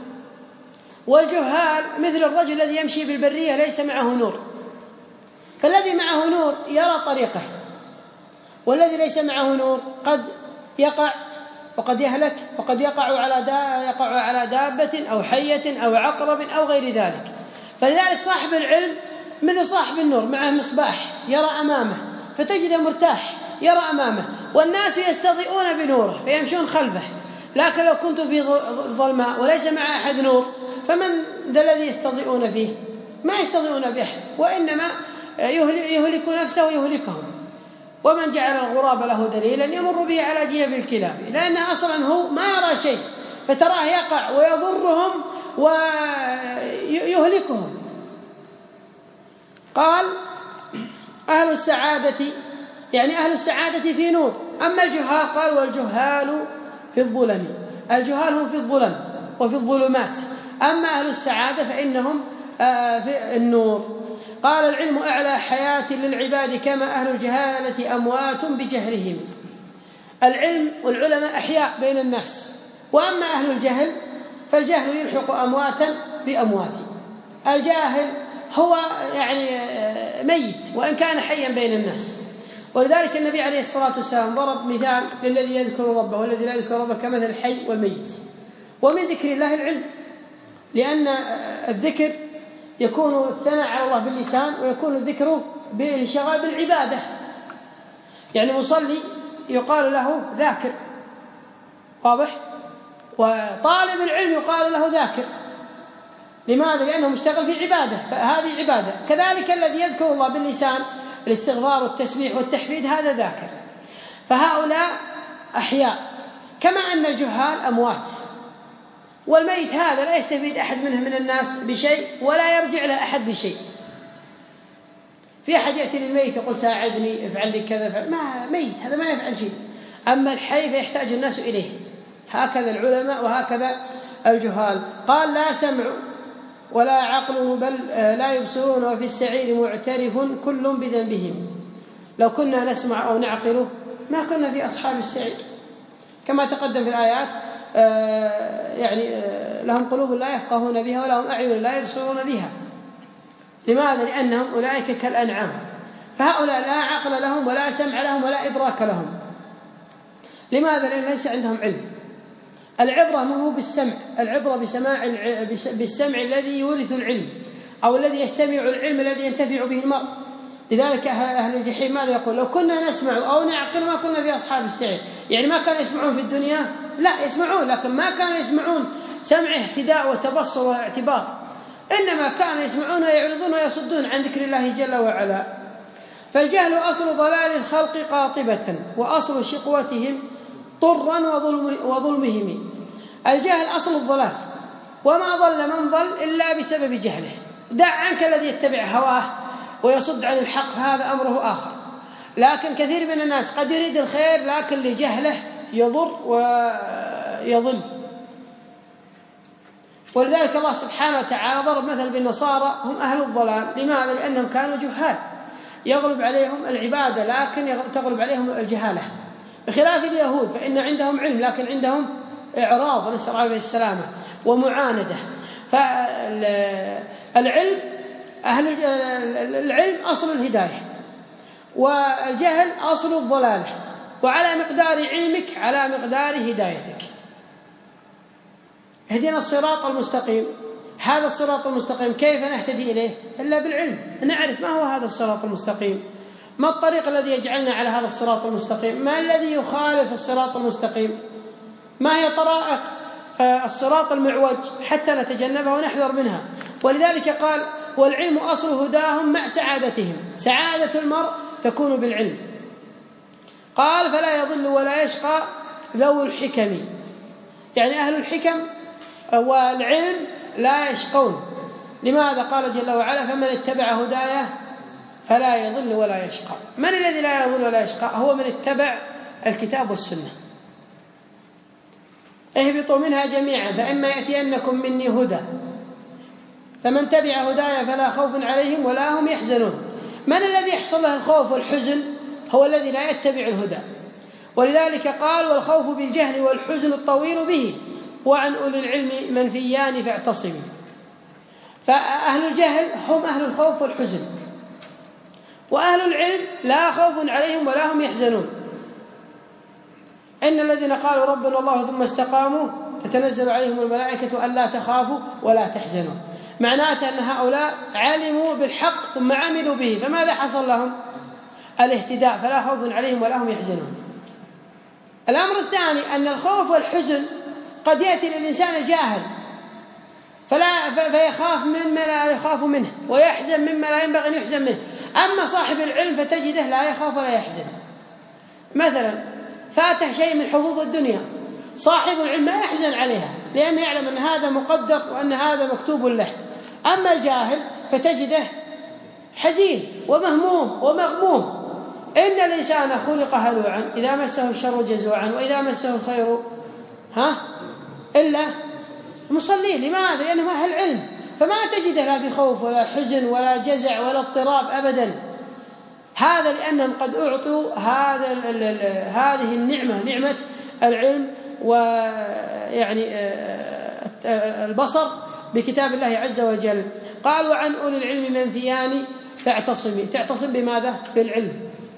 والجهال مثل الرجل الذي يمشي بالبرية ليس معه نور، فالذي معه نور يرى طريقه، والذي ليس معه نور قد يقع وقد يهلك وقد يقع على دابة أو حية أو عقرب أو غير ذلك. فلذلك صاحب العلم مثل صاحب النور، معه مصباح يرى أمامه فتجده مرتاح يرى أمامه، والناس يستضيئون بنوره فيمشون خلفه. لكن لو كنت في ظلماء وليس مع أحد نور فمن ذا الذي يستضيئون فيه؟ ما يستضيئون بأحد، وإنما يهلك نفسه ويهلكهم. ومن جعل الغراب له دليلا يمر به على جيب الكلاب، لأن أصلا هو ما يرى شيء فتراه يقع ويضرهم ويهلكهم. قال أهل السعادة يعني أهل السعادة في نور، أما الجهال قال والجهال في الظلم. الجهال هم في الظلم وفي الظلمات، أما أهل السعادة فإنهم في النور. قال العلم أعلى حياة للعباد كما أهل الجهالة أموات بجهلهم. العلم والعلماء أحياء بين الناس، وأما أهل الجهل فالجهل يلحق أمواتا بأموات. الجاهل هو يعني ميت وإن كان حيا بين الناس، ولذلك النبي عليه الصلاة والسلام ضرب مثال للذي يذكر ربه والذي لا يذكر ربه كمثل الحي والميت. ومن ذكر الله العلم، لأن الذكر يكون الثناء على الله باللسان، ويكون الذكر بالانشغال بالعبادة. يعني مصلي يقال له ذاكر، واضح؟ وطالب العلم يقال له ذاكر. لماذا؟ لأنه مشتغل في عبادة، فهذه عبادة. كذلك الذي يذكر الله باللسان الاستغفار والتسبيح والتحميد هذا ذاكر. فهؤلاء أحياء، كما أن الجهال أموات. والميت هذا لا يستفيد أحد منه من الناس بشيء ولا يرجع له أحد بشيء. في أحد يأتي للميت يقول ساعدني افعل لي كذا، ما ميت هذا ما يفعل شيء. أما الحي فيحتاج الناس إليه. هكذا العلماء وهكذا الجهال. قال لا سمع ولا عقل بل لا يبصرون وفي السعير معترف كل بذنبهم. لو كنا نسمع أو نعقل ما كنا في أصحاب السعير، كما تقدم في الآيات يعني لهم قلوب لا يفقهون بها ولهم أعين لا يبصرون بها. لماذا؟ لأنهم أولئك كالأنعام. فهؤلاء لا عقل لهم ولا سمع لهم ولا إدراك لهم. لماذا؟ لأن ليس عندهم علم. العبرة ما هو بالسمع، العبرة بالسمع الذي يورث العلم، أو الذي يستمع العلم الذي ينتفع به المرء. لذلك أهل الجحيم ماذا يقول؟ لو كنا نسمع أو نعقل ما كنا في أصحاب السعير. يعني ما كانوا يسمعون في الدنيا، لا يسمعون، لكن ما كانوا يسمعون سمع اهتداء وتبصر واعتبار، إنما كانوا يسمعون ويعرضون ويصدون عن ذكر الله جل وعلا. فالجهل أصل ضلال الخلق قاطبة وأصل شقوتهم طرا وظلمهم. الجهل أصل الضلال، وما ضل من ضل إلا بسبب جهله. دع عنك الذي يتبع هواه ويصد عن الحق، هذا أمره آخر. لكن كثير من الناس قد يريد الخير لكن لجهله يضر ويضل. ولذلك الله سبحانه وتعالى ضرب مثل بالنصارى، هم أهل الضلال. لماذا؟ لأنهم كانوا جهال، يغلب عليهم العبادة لكن تغلب عليهم الجهالة، بخلاف اليهود فإن عندهم علم لكن عندهم إعراض، نسأل الله عليه السلامة، ومعاندة. فالعلم العلم أصل الهداية، والجهل أصل الضلالة، وعلى مقدار علمك على مقدار هدايتك. اهدنا الصراط المستقيم. هذا الصراط المستقيم كيف نهتدي إليه؟ إلا بالعلم، نعرف ما هو هذا الصراط المستقيم، ما الطريق الذي يجعلنا على هذا الصراط المستقيم، ما الذي يخالف الصراط المستقيم، ما هي طرائق الصراط المعوج حتى نتجنبها ونحذر منها. ولذلك قال: والعلم أصل هداهم مع سعادتهم. سعادة المرء تكون بالعلم. قال: فلا يضل ولا يشقى ذو الحكم، يعني أهل الحكم والعلم لا يشقون. لماذا؟ قال جل وعلا: فمن اتبع هدايه فلا يضل ولا يشقى. من الذي لا يضل ولا يشقى؟ هو من اتبع الكتاب والسنة. اهبطوا منها جميعا فإما يأتينكم مني هدى فمن تبع هدايا فلا خوف عليهم ولا هم يحزنون. من الذي يحصل له الخوف والحزن؟ هو الذي لا يتبع الهدى. ولذلك قال: والخوف بالجهل والحزن الطويل به وعن أولي العلم منفيان فاعتصموا. فأهل الجهل هم أهل الخوف والحزن، وأهل العلم لا خوف عليهم ولا هم يحزنون. إن الذين قالوا ربنا الله ثم استقاموا تتنزل عليهم الملائكة ألا تخافوا ولا تحزنوا. معناته أن هؤلاء علموا بالحق ثم عملوا به، فماذا حصل لهم؟ الاهتداء، فلا خوف عليهم ولا هم يحزنون. الأمر الثاني أن الخوف والحزن قد يأتي للإنسان الجاهل فيخاف مما لا يخاف منه ويحزن مما لا ينبغي أن يحزن منه. أما صاحب العلم فتجده لا يخاف ولا يحزن. مثلا فاته شيء من حظوظ الدنيا، صاحب العلم ما يحزن عليها لأنه يعلم أن هذا مقدر وأن هذا مكتوب له. أما الجاهل فتجده حزين ومهموم ومغموم. إن الإنسان خلق هلوعا إذا مسه الشر جزوعا وإذا مسه الخير إلا مصلين. لماذا؟ لأنه أهل علم، فما تجده لا في خوف ولا حزن ولا جزع ولا اضطراب أبدا. هذا لأنهم قد أعطوا هذه النعمة، نعمة العلم ويعني البصر بكتاب الله عز وجل. قال: وعن أولي العلم منفيان فاعتصمي. تعتصم بماذا؟ بالعلم.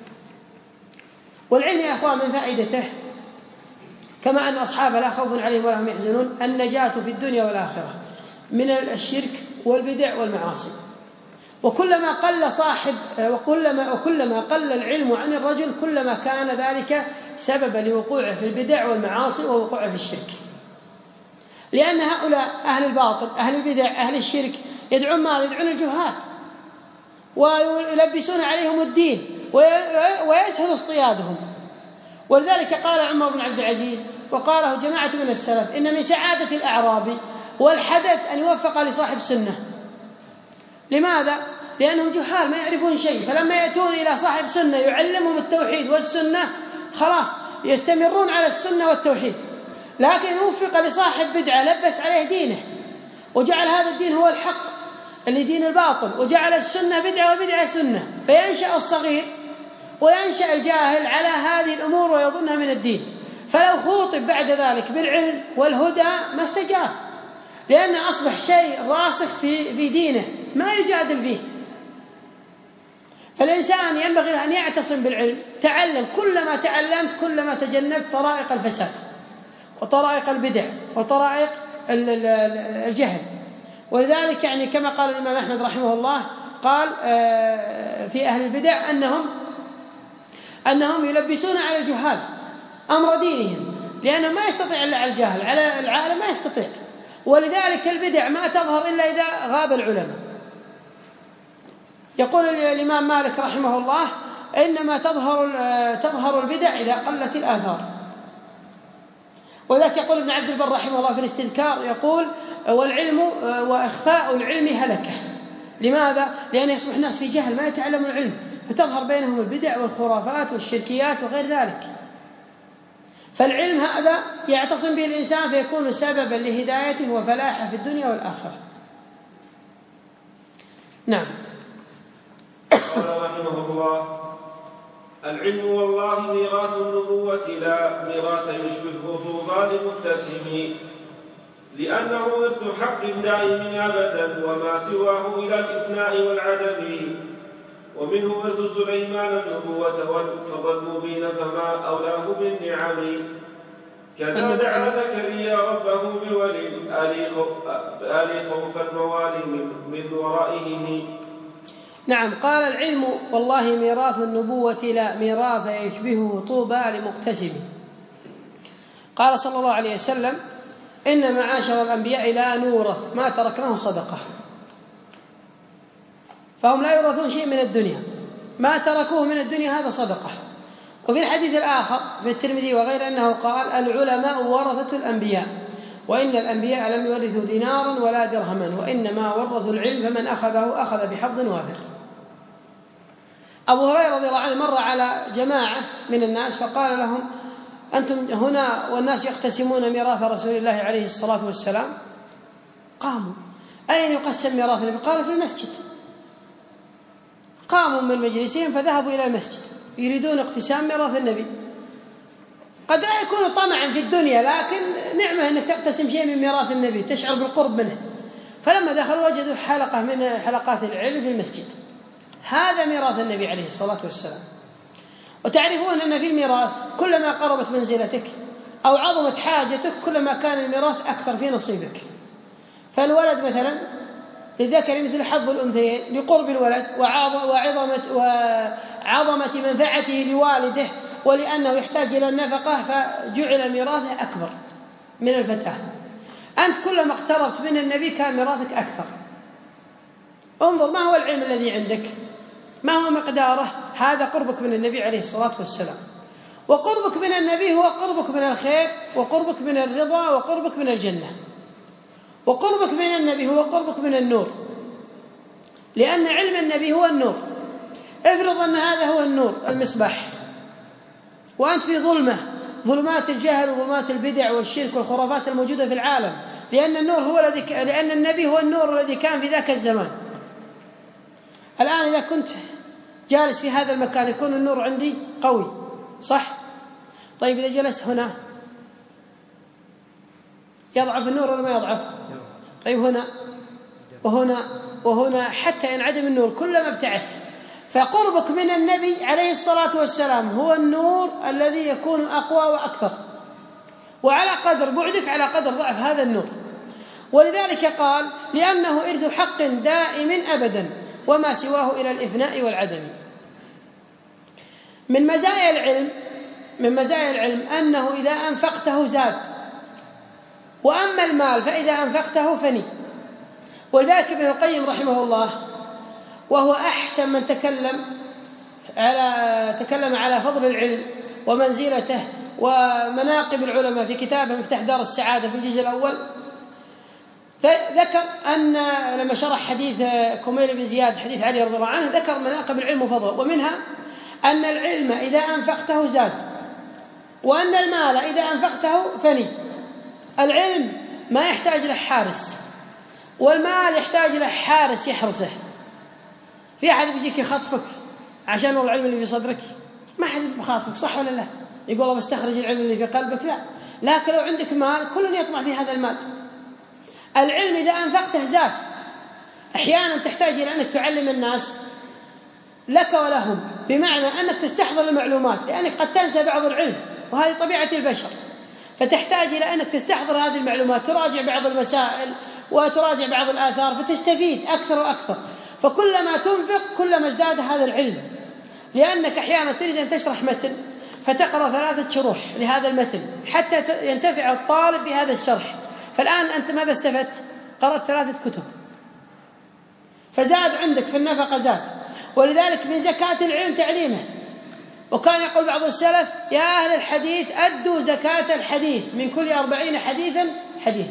والعلم يا أخوان من فائدته كما أن أصحاب لا خوف عليهم ولا هم يحزنون النجاة في الدنيا والآخرة من الشرك والبدع والمعاصي. وكلما قل العلم عن الرجل كلما كان ذلك سببا لوقوعه في البدع والمعاصي ووقوعه في الشرك. لأن هؤلاء أهل الباطل أهل البدع أهل الشرك يدعون ماذا؟ يدعون الجهال ويلبسون عليهم الدين ويسهل اصطيادهم. ولذلك قال عمر بن عبد العزيز وقاله جماعة من السلف: إن من سعادة الأعرابي والحدث أن يوفق لصاحب سنة. لماذا؟ لأنهم جهال ما يعرفون شيء، فلما يأتون إلى صاحب سنة يعلمهم التوحيد والسنة خلاص يستمرون على السنة والتوحيد. لكن يوفق لصاحب بدعة لبس عليه دينه وجعل هذا الدين هو الحق اللي دين الباطل، وجعل السنة بدعة وبدعة سنة، فينشأ الصغير وينشأ الجاهل على هذه الأمور ويظنها من الدين. فلو خوطب بعد ذلك بالعلم والهدى ما استجاب، لأن أصبح شيء راسخ في دينه ما يجادل به. فالإنسان ينبغي أن يعتصم بالعلم. تعلم، كلما تعلمت كلما تجنبت طرائق الفساد وطرائق البدع وطرائق الجهل. ولذلك يعني كما قال الإمام أحمد رحمه الله قال في أهل البدع أنهم يلبسون على الجهال أمر دينهم، لأنه ما يستطيع إلا على الجاهل، على العالم ما يستطيع. ولذلك البدع ما تظهر إلا إذا غاب العلماء. يقول الإمام مالك رحمه الله: إنما تظهر البدع إذا قلت الآثار. وذلك يقول ابن عبد البر رحمه الله في الاستذكار يقول: والعلم وإخفاء العلم هلكة. لماذا؟ لأن يصبح الناس في جهل ما يتعلمون العلم، فتظهر بينهم البدع والخرافات والشركيات وغير ذلك. فالعلم هذا يعتصم به الإنسان فيكون سببا لهدايته وفلاحه في الدنيا والآخرة. نعم. قال رحمه الله: العلم والله ميراث النبوة لا ميراث يشبهه طوبى لمكتسب، لأنه ورث حق دائم أبدا وما سواه إلى الإفناء والعدم. ومنه ورث سليمان النبوة والفضل المبين فما أولاه بالنعم. كذا دعا زكريا ربه بولي آلي خوف الموالي من ورائهم. نعم. قال: العلم والله ميراث النبوة لا ميراث يشبهه طوبى لمكتسب. قال صلى الله عليه وسلم: إن معاشر الأنبياء لا نورث ما تركناه صدقة. فهم لا يورثون شيء من الدنيا، ما تركوه من الدنيا هذا صدقة. وفي الحديث الآخر في الترمذي وغير أنه قال: العلماء ورثة الأنبياء، وإن الأنبياء لم يورثوا دينارا ولا درهما وإنما ورثوا العلم فمن أخذه أخذ بحظ وافر. أبو هريرة رضي الله عنه مر على جماعة من الناس فقال لهم: أنتم هنا والناس يقتسمون ميراث رسول الله عليه الصلاة والسلام. قاموا: أين يقسم ميراث النبي؟ قال: في المسجد. قاموا من مجلسهم فذهبوا إلى المسجد يريدون اقتسام ميراث النبي. قد لا يكون طمعا في الدنيا، لكن نعمة أنك تقتسم شيء من ميراث النبي تشعر بالقرب منه. فلما دخلوا وجدوا حلقة من حلقات العلم في المسجد. هذا ميراث النبي عليه الصلاة والسلام. وتعرفون أن في الميراث كلما قربت منزلتك أو عظمت حاجتك كلما كان الميراث أكثر في نصيبك. فالولد مثلا للذكر مثل حظ الأنثيين لقرب الولد وعظمة منفعته لوالده، ولأنه يحتاج إلى النفقة فجعل ميراثه أكبر من الفتاة. أنت كلما اقتربت من النبي كان ميراثك أكثر. انظر ما هو العلم الذي عندك، ما هو مقداره، هذا قربك من النبي عليه الصلاة والسلام. وقربك من النبي هو قربك من الخير وقربك من الرضا وقربك من الجنة. وقربك من النبي هو قربك من النور، لأن علم النبي هو النور. افرض أن هذا هو النور المصباح وأنت في ظلمات الجهل وظلمات البدع والشرك والخرافات الموجودة في العالم، لأن النبي هو النور الذي كان في ذاك الزمان. الآن إذا كنت جالس في هذا المكان يكون النور عندي قوي، صح؟ طيب إذا جلست هنا يضعف النور ولا ما يضعف؟ طيب هنا وهنا وهنا حتى ينعدم النور كلما ابتعدت. فقربك من النبي عليه الصلاة والسلام هو النور الذي يكون أقوى وأكثر، وعلى قدر بعدك على قدر ضعف هذا النور. ولذلك قال: لأنه إرث حق دائم أبدا وما سواه إلى الإفناء والعدم. من مزايا العلم أنه إذا أنفقته زاد، وأما المال فإذا أنفقته فني. ولذلك ابن القيم رحمه الله وهو أحسن من تكلم على فضل العلم ومنزلته ومناقب العلماء في كتابه مفتاح دار السعادة في الجزء الأول، ذكر أن لما شرح حديث كميل بن زياد حديث علي رضي الله عنه ذكر مناقب العلم وفضله، ومنها أن العلم إذا أنفقته زاد، وأن المال إذا أنفقته فني. العلم ما يحتاج له حارس، والمال يحتاج له حارس يحرسه. في أحد بيجيك يخطفك عشان هو العلم اللي في صدرك؟ ما حد بخاطفك، صح ولا لا؟ يقول الله بستخرج العلم اللي في قلبك، لا. لكن لو عندك مال كل يطمع في هذا المال. العلم إذا أنفقته زاد. أحيانا تحتاج إلى أنك تعلم الناس لك ولهم، بمعنى أنك تستحضر المعلومات، لأنك قد تنسى بعض العلم وهذه طبيعة البشر، فتحتاج إلى أنك تستحضر هذه المعلومات، تراجع بعض المسائل وتراجع بعض الآثار فتستفيد أكثر وأكثر. فكلما تنفق كلما ازداد هذا العلم، لأنك أحيانا تريد أن تشرح متن فتقرأ 3 شروح لهذا المتن حتى ينتفع الطالب بهذا الشرح. فالآن أنت ماذا استفدت؟ قرأت 3 كتب، فزاد عندك في النفقة زاد. ولذلك من زكاة العلم تعليمه. وكان يقول بعض السلف: يا أهل الحديث أدوا زكاة الحديث، من كل 40 حديثا حديثا.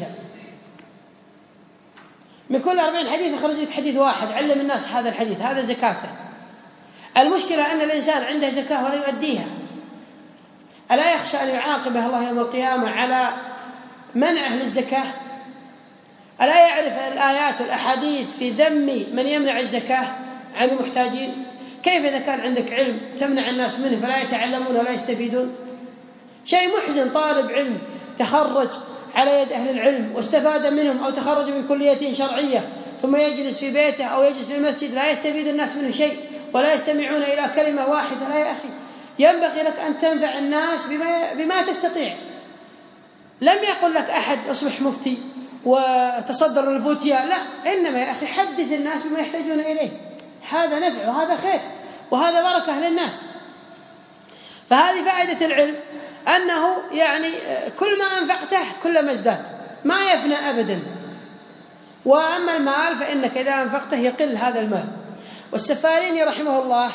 من كل 40 حديث يخرج لك حديث واحد، علم الناس هذا الحديث، هذا زكاته. المشكلة أن الإنسان عنده زكاة ولا يؤديها. ألا يخشى أن يعاقبه الله يوم القيامة على منعه للزكاة؟ ألا يعرف الآيات والأحاديث في ذم من يمنع الزكاة عن المحتاجين؟ كيف إذا كان عندك علم تمنع الناس منه فلا يتعلمون ولا يستفيدون؟ شيء محزن، طالب علم تخرج على يد أهل العلم واستفاد منهم أو تخرج من كلية شرعية ثم يجلس في بيته أو يجلس في المسجد لا يستفيد الناس منه شيء ولا يستمعون إلى كلمة واحدة. لا يا أخي، ينبغي لك أن تنفع الناس بما تستطيع. لم يقل لك أحد أصبح مفتي وتصدر الفتيا، لا، إنما يا أخي حدث الناس بما يحتاجون إليه، هذا نفع وهذا خير وهذا بركة للناس. فهذه فائدة العلم، أنه يعني كل ما أنفقته كل ما ازداد، ما يفنى أبدا. وأما المال فإنك إذا أنفقته يقل هذا المال. والسفاريني رحمه الله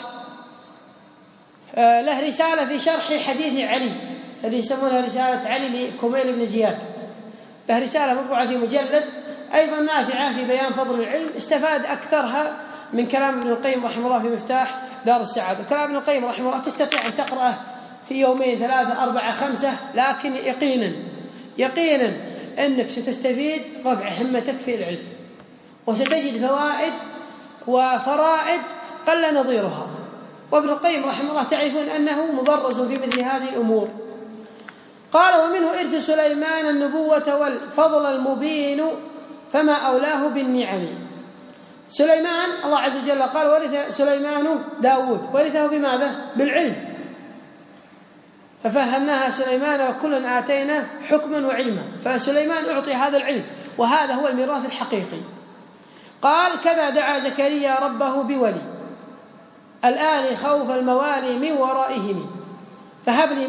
له رسالة في شرح حديث علي اللي يسمونها رسالة علي لكميل بن زياد، له رسالة مطبوعة في مجلد أيضا نافعة في بيان فضل العلم، استفاد أكثرها من كلام ابن القيم رحمه الله في مفتاح دار السعادة. كلام ابن القيم رحمه الله تستطيع أن تقرأه في يومين 3 4 5، لكن يقينا أنك ستستفيد رفع همتك في العلم، وستجد فوائد وفرائد قل نظيرها. وابن القيم رحمه الله تعرفون أنه مبرز في مثل هذه الأمور. قال: ومنه إرث سليمان النبوة والفضل المبين فما أولاه بالنعم. سليمان الله عز وجل قال: ورث سليمان داود، ورثه بماذا؟ بالعلم. ففهمناها سليمان وكل آتينا حكما وعلما، فسليمان أعطي هذا العلم، وهذا هو الميراث الحقيقي. قال: كذا دعا زكريا ربه بولي الآل خوف الموالي من ورائهم، فهب لي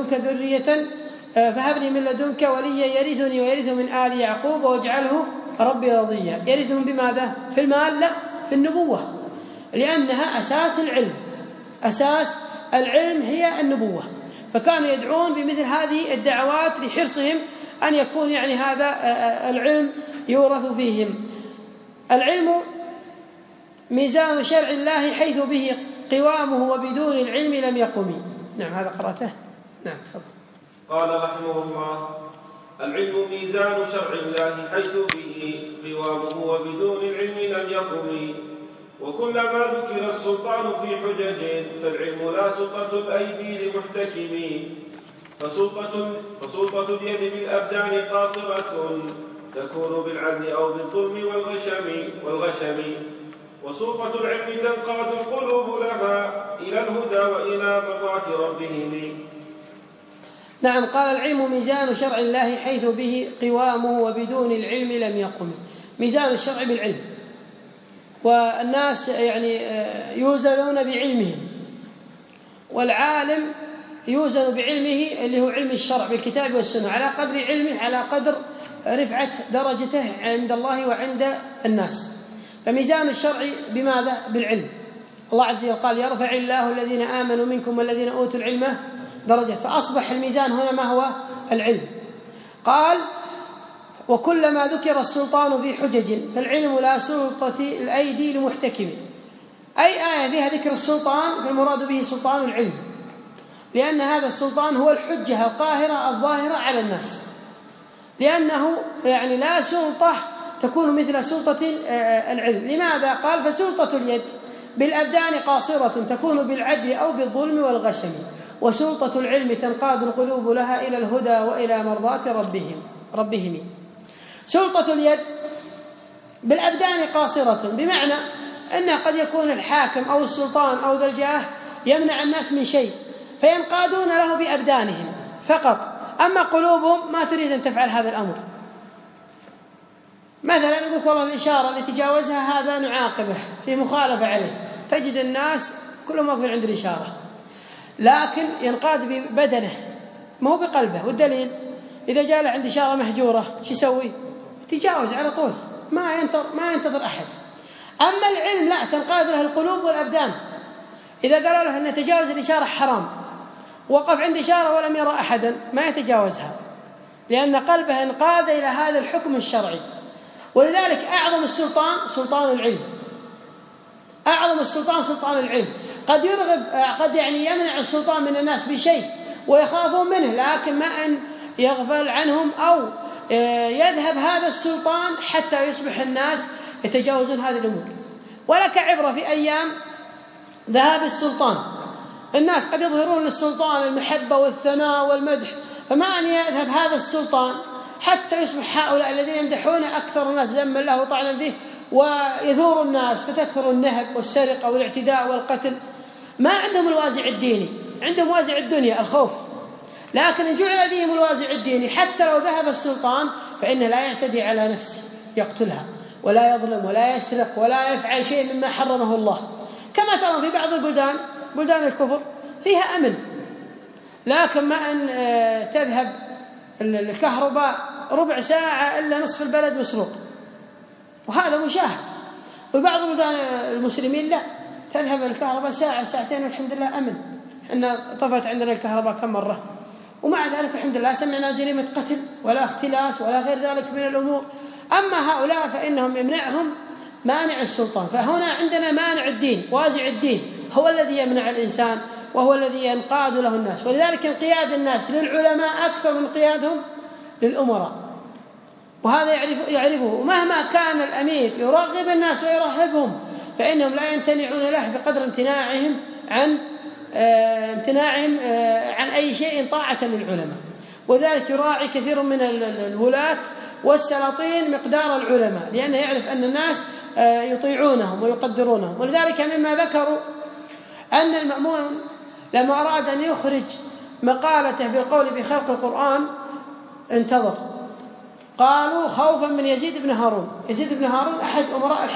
من لدنك وليا يرثني ويرث من آل يعقوب واجعله ربي رضيا. يرثهم بماذا؟ في المال؟ لا، في النبوة، لأنها أساس العلم. أساس العلم هي النبوة، فكانوا يدعون بمثل هذه الدعوات لحرصهم أن يكون يعني هذا العلم يورث فيهم. العلم ميزان شرع الله حيث به قوامه وبدون العلم لم يقم. نعم، هذا قرأته. نعم، تفضل. قال رحمه الله: العلم ميزان شرع الله حيث به قوامه وبدون العلم لم يقم. وكلما ذكر السلطان في حجج فالعلم لا سلطة الأيدي لمحتكم. فسلطة اليد بالأبدان قاصرة تكون بالعدل أو بالظلم والغشم. وسلطة العلم تنقاد القلوب لها إلى الهدى وإلى مرضات ربهم. نعم، قال: العلم ميزان شرع الله حيث به قوامه وبدون العلم لم يقم. ميزان الشرع بالعلم، والناس يعني يوزنون بعلمهم، والعالم يوزن بعلمه اللي هو علم الشرع بالكتاب والسنة، على قدر علمه، على قدر رفعة درجته عند الله وعند الناس. فميزان الشرع بماذا؟ بالعلم. الله عز وجل قال: يرفع الله الذين آمنوا منكم والذين أوتوا العلم درجات. فأصبح الميزان هنا ما هو؟ العلم. قال: وكلما ذكر السلطان في حجج فالعلم لا سلطة الأيدي لمحتكم. أي آية فيها ذكر السلطان فالمراد به سلطان العلم، لأن هذا السلطان هو الحجة القاهرة الظاهرة على الناس، لأنه يعني لا سلطة تكون مثل سلطة العلم. لماذا؟ قال: فسلطة اليد بالأبدان قاصرة تكون بالعدل أو بالظلم والغشم، وسلطة العلم تنقاد القلوب لها إلى الهدى وإلى مرضات ربهم. سلطة اليد بالأبدان قاصرة، بمعنى أن قد يكون الحاكم أو السلطان أو ذا الجاه يمنع الناس من شيء فينقادون له بأبدانهم فقط، أما قلوبهم ما تريد أن تفعل هذا الأمر. مثلا يقول والله الإشارة اللي تجاوزها هذا نعاقبه في مخالفة عليه، تجد الناس كلهم واقفين عند الإشارة، لكن ينقاد ببدنه ما هو بقلبه. والدليل إذا جاء له عند إشارة مهجورة شو يسوي؟ تجاوز على طول، ما ينتظر أحد. أما العلم لا، تنقاد له القلوب والأبدان. إذا قالوا له أن تجاوز الإشارة حرام، وقف عند إشارة ولم يرى أحدا، ما يتجاوزها، لأن قلبه انقاد إلى هذا الحكم الشرعي. ولذلك أعظم السلطان سلطان العلم، أعظم السلطان سلطان العلم. قد يرغب، قد يعني يمنع السلطان من الناس بشيء ويخافون منه، لكن ما أن يغفل عنهم أو يذهب هذا السلطان حتى يصبح الناس يتجاوزون هذه الأمور. ولك عبرة في أيام ذهاب السلطان، الناس قد يظهرون للسلطان المحبة والثناء والمدح، فما أن يذهب هذا السلطان حتى يصبح هؤلاء الذين يمدحونه أكثر الناس ذما له وطعنا فيه ويثور الناس، فتكثر النهب والسرقة والاعتداء والقتل. ما عندهم الوازع الديني، عندهم وازع الدنيا الخوف، لكن إن جعل فيهم الوازع الديني حتى لو ذهب السلطان فإنه لا يعتدي على نفسه يقتلها ولا يظلم ولا يسرق ولا يفعل شيء مما حرمه الله. كما ترى في بعض البلدان، بلدان الكفر، فيها أمن، لكن ما أن تذهب الكهرباء ربع ساعة إلا نصف البلد مسروق، وهذا مشاهد. وبعض بلدان المسلمين لا، تذهب الكهرباء ساعة ساعتين والحمد لله أمن. إحنا طفت عندنا الكهرباء كم مرة، ومع ذلك الحمد لله سمعنا جريمة قتل ولا اختلاس ولا غير ذلك من الأمور. أما هؤلاء فإنهم يمنعهم مانع السلطان. فهنا عندنا مانع الدين، وازع الدين هو الذي يمنع الإنسان وهو الذي ينقاد له الناس. ولذلك انقياد الناس للعلماء أكثر من انقيادهم للأمراء، وهذا يعرفه. ومهما كان الأمير يرغب الناس ويرهبهم فإنهم لا يمتنعون له بقدر امتناعهم عن أي شيء طاعة للعلماء. وذلك يراعي كثير من الولاة والسلاطين مقدار العلماء، لأنه يعرف أن الناس يطيعونهم ويقدرونهم. ولذلك مما ذكروا أن المأمون لما أراد أن يخرج مقالته بالقول بخلق القرآن انتظر، قالوا خوفا من يزيد بن هارون. يزيد بن هارون أحد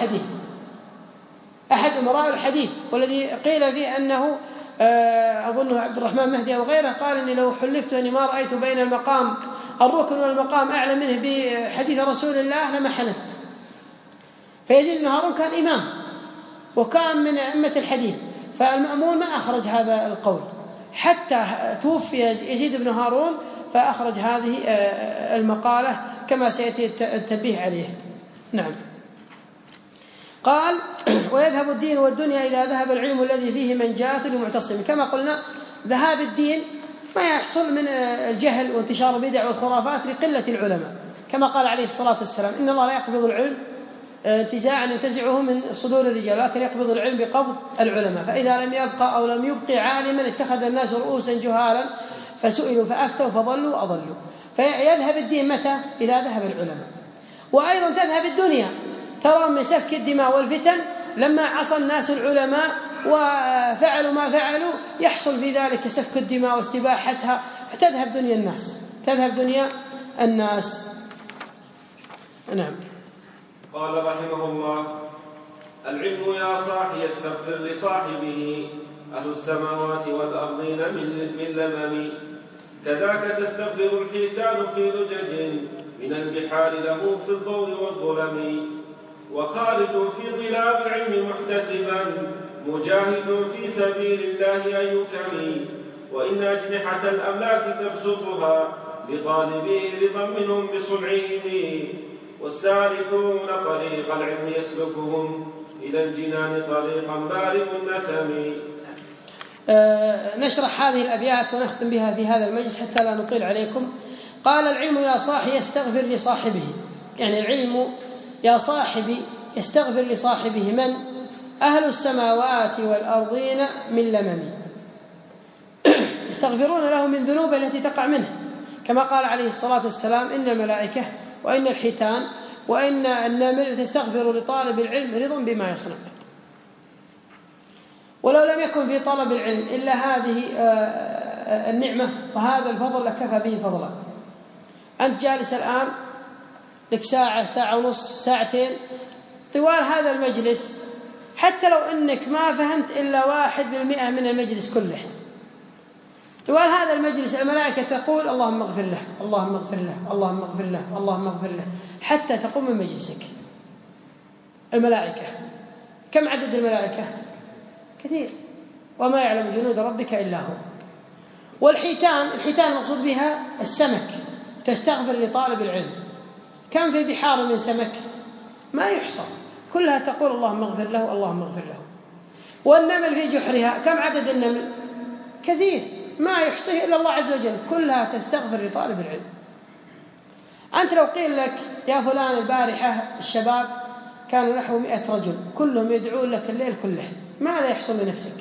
أمراء الحديث، والذي قيل فيه أنه أظنه عبد الرحمن مهدي أو غيره قال إني لو حلفت أني ما رأيت بين المقام الركن والمقام أعلى منه بحديث رسول الله لما حنثت. فيزيد بن هارون كان إمام وكان من أئمة الحديث، فالمأمون ما أخرج هذا القول حتى توفي يزيد بن هارون، فأخرج هذه المقالة كما سيأتي التنبيه عليه. نعم. قال ويذهب الدين والدنيا إذا ذهب العلم الذي فيه منجاة لمعتصم. كما قلنا ذهاب الدين ما يحصل من الجهل وانتشار البدع والخرافات لقلة العلماء، كما قال عليه الصلاة والسلام إن الله لا يقبض العلم انتزاعا ينتزعه من صدور الرجال، لكن يقبض العلم بقبض العلماء. فإذا لم يبقى أو لم يبقي عالما اتخذ الناس رؤوسا جهالا فسئلوا فأفتوا فضلوا وأضلوا. فيذهب الدين متى؟ إذا ذهب العلماء. وأيضا تذهب الدنيا، ترى من سفك الدماء والفتن لما عصى الناس العلماء وفعلوا ما فعلوا يحصل في ذلك سفك الدماء واستباحتها، فتذهب دنيا الناس، تذهب دنيا الناس. نعم. قال رحمه الله العلم يا صاحي يستغفر لصاحبه أهل السماوات والأرضين من لمم، كذاك تستغفر الحيتان في لجج من البحار له في الضوء والظلم، وخالد في ظلال العلم محتسبا مجاهد في سبيل الله أن يكمي، وإن أجنحة الأملاك تبسطها لطالبيه رضا منهم بصنعهم، والسالكون طريق العلم يسلكهم إلى الجنان طريقا بارق النسم. نشرح هذه الأبيات ونختم بها في هذا المجلس حتى لا نطيل عليكم. قال العلم يا صاحي يستغفر لصاحبه، يعني العلم يا صاحبي يستغفر لصاحبه من؟ أهل السماوات والأرضين من لمم، يستغفرون له من ذنوب التي تقع منه، كما قال عليه الصلاة والسلام إن الملائكة وإن الحيتان وإن النمل تستغفر لطالب العلم رضا بما يصنع. ولو لم يكن في طلب العلم إلا هذه النعمة وهذا الفضل لكفى به فضلا. أنت جالس الآن لك ساعة، ساعة ونص، ساعتين، طوال هذا المجلس حتى لو أنك ما فهمت إلا 1% من المجلس كله، طوال هذا المجلس الملائكة تقول اللهم اغفر له، اللهم اغفر له، اللهم اغفر له، اللهم اغفر له، حتى تقوم من مجلسك. الملائكة كم عدد الملائكة؟ كثير، وما يعلم جنود ربك إلا هو. والحيتان المقصود بها السمك، تستغفر لطالب العلم. كم في البحار من سمك؟ ما يحصى، كلها تقول اللهم اغفر له، اللهم اغفر له. والنمل في جحرها كم عدد النمل؟ كثير، ما يحصيه إلا الله عز وجل، كلها تستغفر لطالب العلم. أنت لو قيل لك يا فلان البارحة الشباب كانوا نحو 100 رجل كلهم يدعون لك الليل كله، ماذا يحصل لنفسك؟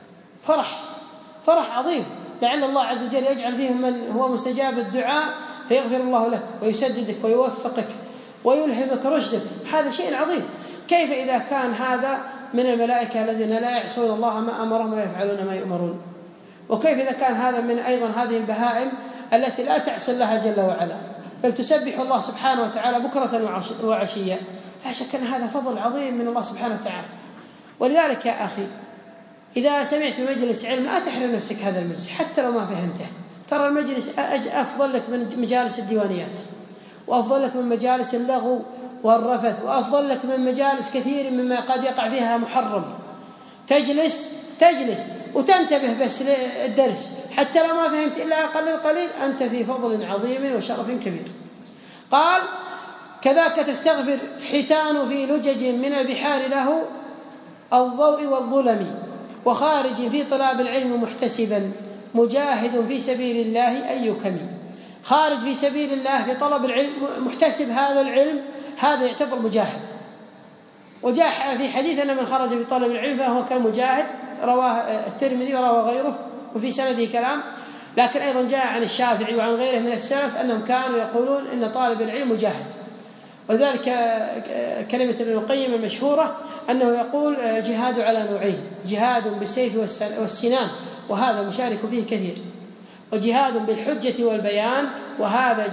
فرح عظيم، لعل الله عز وجل يجعل فيهم من هو مستجاب الدعاء فيغفر الله لك ويسددك ويوفقك ويلهمك رشدك، هذا شيء عظيم. كيف إذا كان هذا من الملائكة الذين لا يعصون الله ما أمرهم ويفعلون ما يؤمرون؟ وكيف إذا كان هذا من أيضا هذه البهائم التي لا تعصي الله جل وعلا بل تسبح الله سبحانه وتعالى بكرة وعشية؟ لا شك أن هذا فضل عظيم من الله سبحانه وتعالى. ولذلك يا أخي إذا سمعت بمجلس علم لا تحرم نفسك هذا المجلس حتى لو ما فهمته، ترى المجلس أفضل لك من مجالس الديوانيات، وأفضل لك من مجالس اللغو والرفث، وأفضل لك من مجالس كثير مما قد يقع فيها محرم. تجلس وتنتبه بس للدرس، حتى لو ما فهمت إلا أقل القليل أنت في فضل عظيم وشرف كبير. قال كذاك تستغفر حيتان في لجج من البحار له الضوء والظلم، وخارج في طلاب العلم محتسبا، مجاهد في سبيل الله أي كم. خارج في سبيل الله في طلب العلم محتسب هذا العلم، هذا يعتبر مجاهد. وجاء في حديث أن من خرج في طلب العلم فهو كالمجاهد، رواه الترمذي ورواه غيره وفي سنده كلام، لكن أيضا جاء عن الشافعي وعن غيره من السلف أنهم كانوا يقولون إن طالب العلم مجاهد. وذلك كلمة ابن القيم المشهورة أنه يقول جهاد على نوعين، جهاد بالسيف والسنان وهذا مشارك فيه كثير، وجهاد بالحجة والبيان وهذا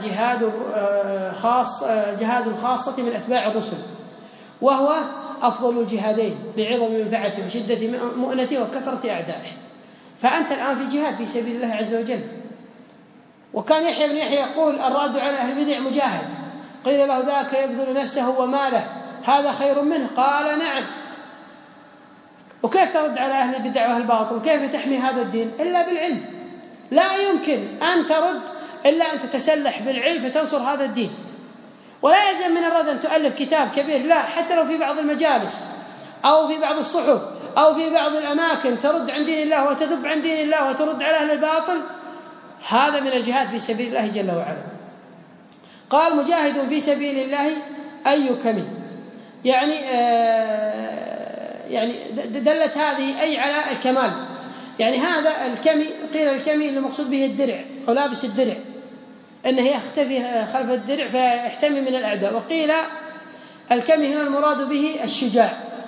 جهاد الخاصة من أتباع الرسل، وهو أفضل الجهادين لعظم منفعته وشدة مؤنته وكثرة أعدائه. فأنت الآن في جهاد في سبيل الله عز وجل. وكان يحيى بن يحيى يقول الراد على أهل البدع مجاهد، قيل له ذاك يبذل نفسه وماله هذا خير منه؟ قال نعم. وكيف ترد على أهل البدع وأهل الباطل؟ وكيف تحمي هذا الدين؟ إلا بالعلم. لا يمكن أن ترد إلا أن تتسلح بالعلم فتنصر هذا الدين. ولا يلزم من الرد أن تؤلف كتاب كبير، لا، حتى لو في بعض المجالس أو في بعض الصحف أو في بعض الأماكن ترد عن دين الله وتذب عن دين الله وترد على أهل الباطل، هذا من الجهاد في سبيل الله جل وعلا. قال مجاهد في سبيل الله أي كم، يعني دلت هذه أي على الكمال. يعني هذا الكمي، قيل الكمي اللي مقصود به الدرع أو لابس الدرع، أنه يختفي خلف الدرع فيحتمي من الأعداء. وقيل الكمي هنا المراد به الشجاع.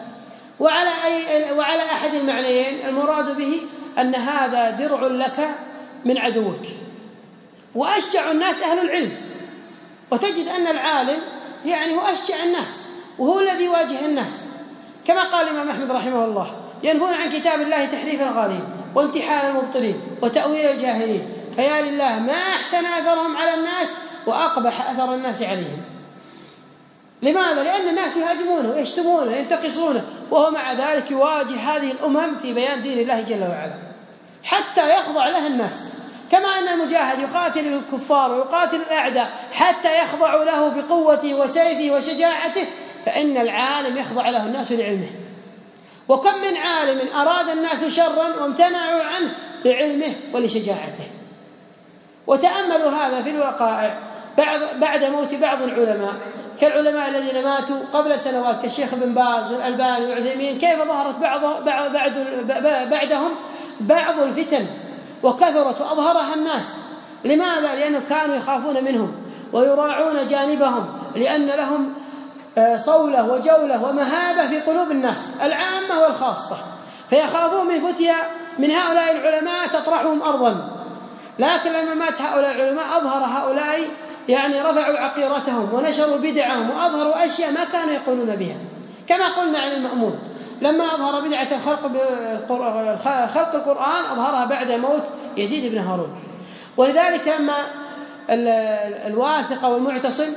وعلى أحد المعنيين المراد به أن هذا درع لك من عدوك. وأشجع الناس أهل العلم، وتجد أن العالم يعني هو أشجع الناس وهو الذي يواجه الناس، كما قال الإمام أحمد رحمه الله ينفون عن كتاب الله تحريف الغالين وامتحان المبطلين وتأويل الجاهلين، فيا لله ما أحسن أثرهم على الناس وأقبح أثر الناس عليهم. لماذا؟ لأن الناس يهاجمونه ويشتمونه وينتقصونه، وهو مع ذلك يواجه هذه الأمم في بيان دين الله جل وعلا حتى يخضع له الناس، كما أن المجاهد يقاتل الكفار ويقاتل الأعداء حتى يخضعوا له بقوته وسيفه وشجاعته، فإن العالم يخضع له الناس لعلمه. وكم من عالم أراد الناس شرا وامتنعوا عنه لعلمه ولشجاعته. وتأملوا هذا في الوقائع بعد موت بعض العلماء، كالعلماء الذين ماتوا قبل سنوات كالشيخ بن باز والألباني والعثيمين، كيف ظهرت بعدهم بعض الفتن وكثرت وأظهرها الناس. لماذا؟ لأنهم كانوا يخافون منهم ويراعون جانبهم، لأن لهم صولة وجولة ومهابة في قلوب الناس العامة والخاصة، فيخافون من فتيا من هؤلاء العلماء تطرحهم أرضا. لكن لما مات هؤلاء العلماء أظهر هؤلاء يعني رفعوا عقيرتهم ونشروا بدعهم وأظهروا أشياء ما كانوا يقولون بها، كما قلنا عن المأمون لما أظهر بدعة خلق القرآن أظهرها بعد موت يزيد بن هارون. ولذلك لما الواثق والمعتصم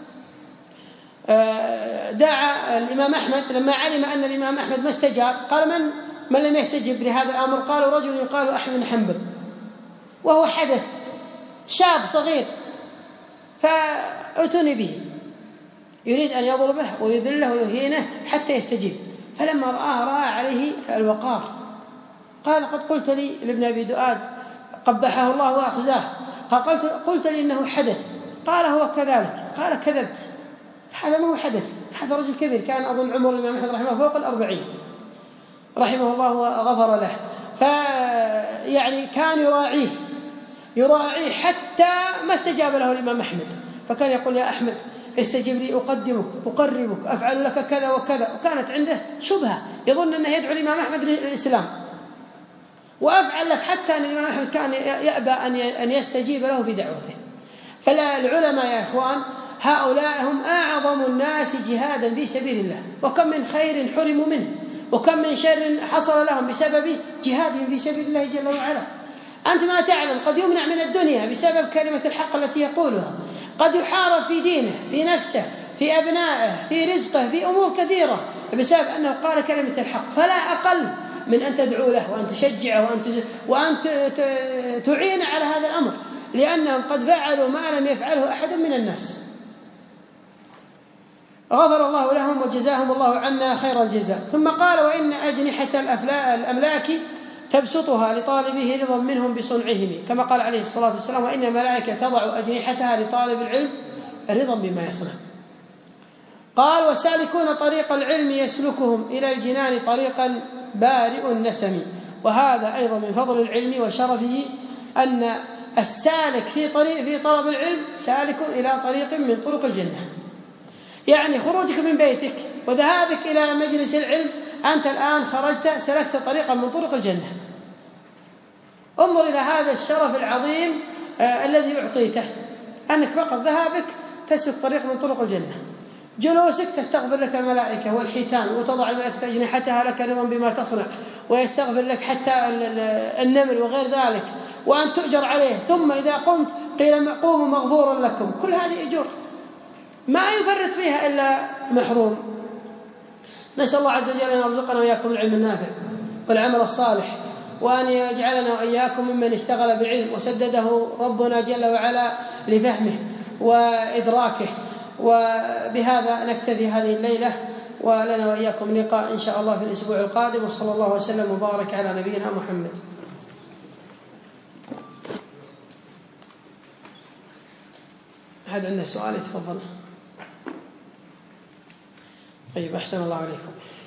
دعا الإمام أحمد لما علم أن الإمام أحمد ما استجاب، قال من لم يستجب لهذا الأمر؟ قالوا رجل يقال أحمد بن حنبل، وهو حدث شاب صغير، فأتوني به يريد أن يضربه ويذله ويهينه حتى يستجيب. فلما رأى عليه الوقار قال قد قلت لي لابن أبي دؤاد قبحه الله وأخزاه. قلت لي إنه حدث، قال هو كذلك، قال كذبت، هذا ما هو حدث، هذا رجل كبير كان أظن عمر الإمام أحمد رحمه الله فوق 40 رحمه الله وغفر له. فيعني كان يراعيه حتى ما استجاب له الإمام أحمد، فكان يقول يا أحمد استجب لي أقدمك أقربك أفعل لك كذا وكذا، وكانت عنده شبهة يظن أنه يدعو الإمام أحمد للإسلام، وأفعل لك، حتى أن الإمام أحمد كان يأبى أن يستجيب له في دعوته. فالعلماء يا إخوان هؤلاء هم أعظم الناس جهادا في سبيل الله، وكم من خير حرموا منه، وكم من شر حصل لهم بسبب جهادهم في سبيل الله جل وعلا. أنت ما تعلم، قد يمنع من الدنيا بسبب كلمة الحق التي يقولها، قد يحارب في دينه، في نفسه، في أبنائه، في رزقه، في أمور كثيرة بسبب أنه قال كلمة الحق. فلا أقل من أن تدعو له وأن تشجعه وأن تعين على هذا الأمر، لأنهم قد فعلوا ما لم يفعله أحد من الناس. غفر الله لهم وجزاهم الله عنا خير الجزاء. ثم قال وإن أجنحة الأملاك تبسطها لطالبه رضا منهم بصنعهم، كما قال عليه الصلاة والسلام وإن الملائكة تضع أجنحتها لطالب العلم رضا بما يصنع. قال والسالكون طريق العلم يسلكهم إلى الجنان طريقا بارئ النسم. وهذا أيضا من فضل العلم وشرفه أن السالك في طلب العلم سالك إلى طريق من طرق الجنة. يعني خروجك من بيتك وذهابك إلى مجلس العلم، أنت الآن خرجت سلكت طريقا من طرق الجنة. انظر إلى هذا الشرف العظيم الذي أعطيته، أنك فقط ذهابك تسلك طريق من طرق الجنة، جلوسك تستغفر لك الملائكة والحيتان وتضع الملائكة أجنحتها لك رضا بما تصنع، ويستغفر لك حتى النمل وغير ذلك، وأن تؤجر عليه. ثم إذا قمت قيل قوموا مغفورا لكم. كل هذه أجور ما يفرط فيها إلا محروم. نسأل الله عز وجل أن يرزقنا وإياكم العلم النافع والعمل الصالح، وأن يجعلنا وإياكم ممن اشتغل بالعلم وسدده ربنا جل وعلا لفهمه وإدراكه. وبهذا نكتفي هذه الليلة، ولنا وإياكم لقاء إن شاء الله في الأسبوع القادم، وصلى الله وسلم وبارك على نبينا محمد. أحد عنده سؤال يتفضل. طيب أحسن الله عليكم.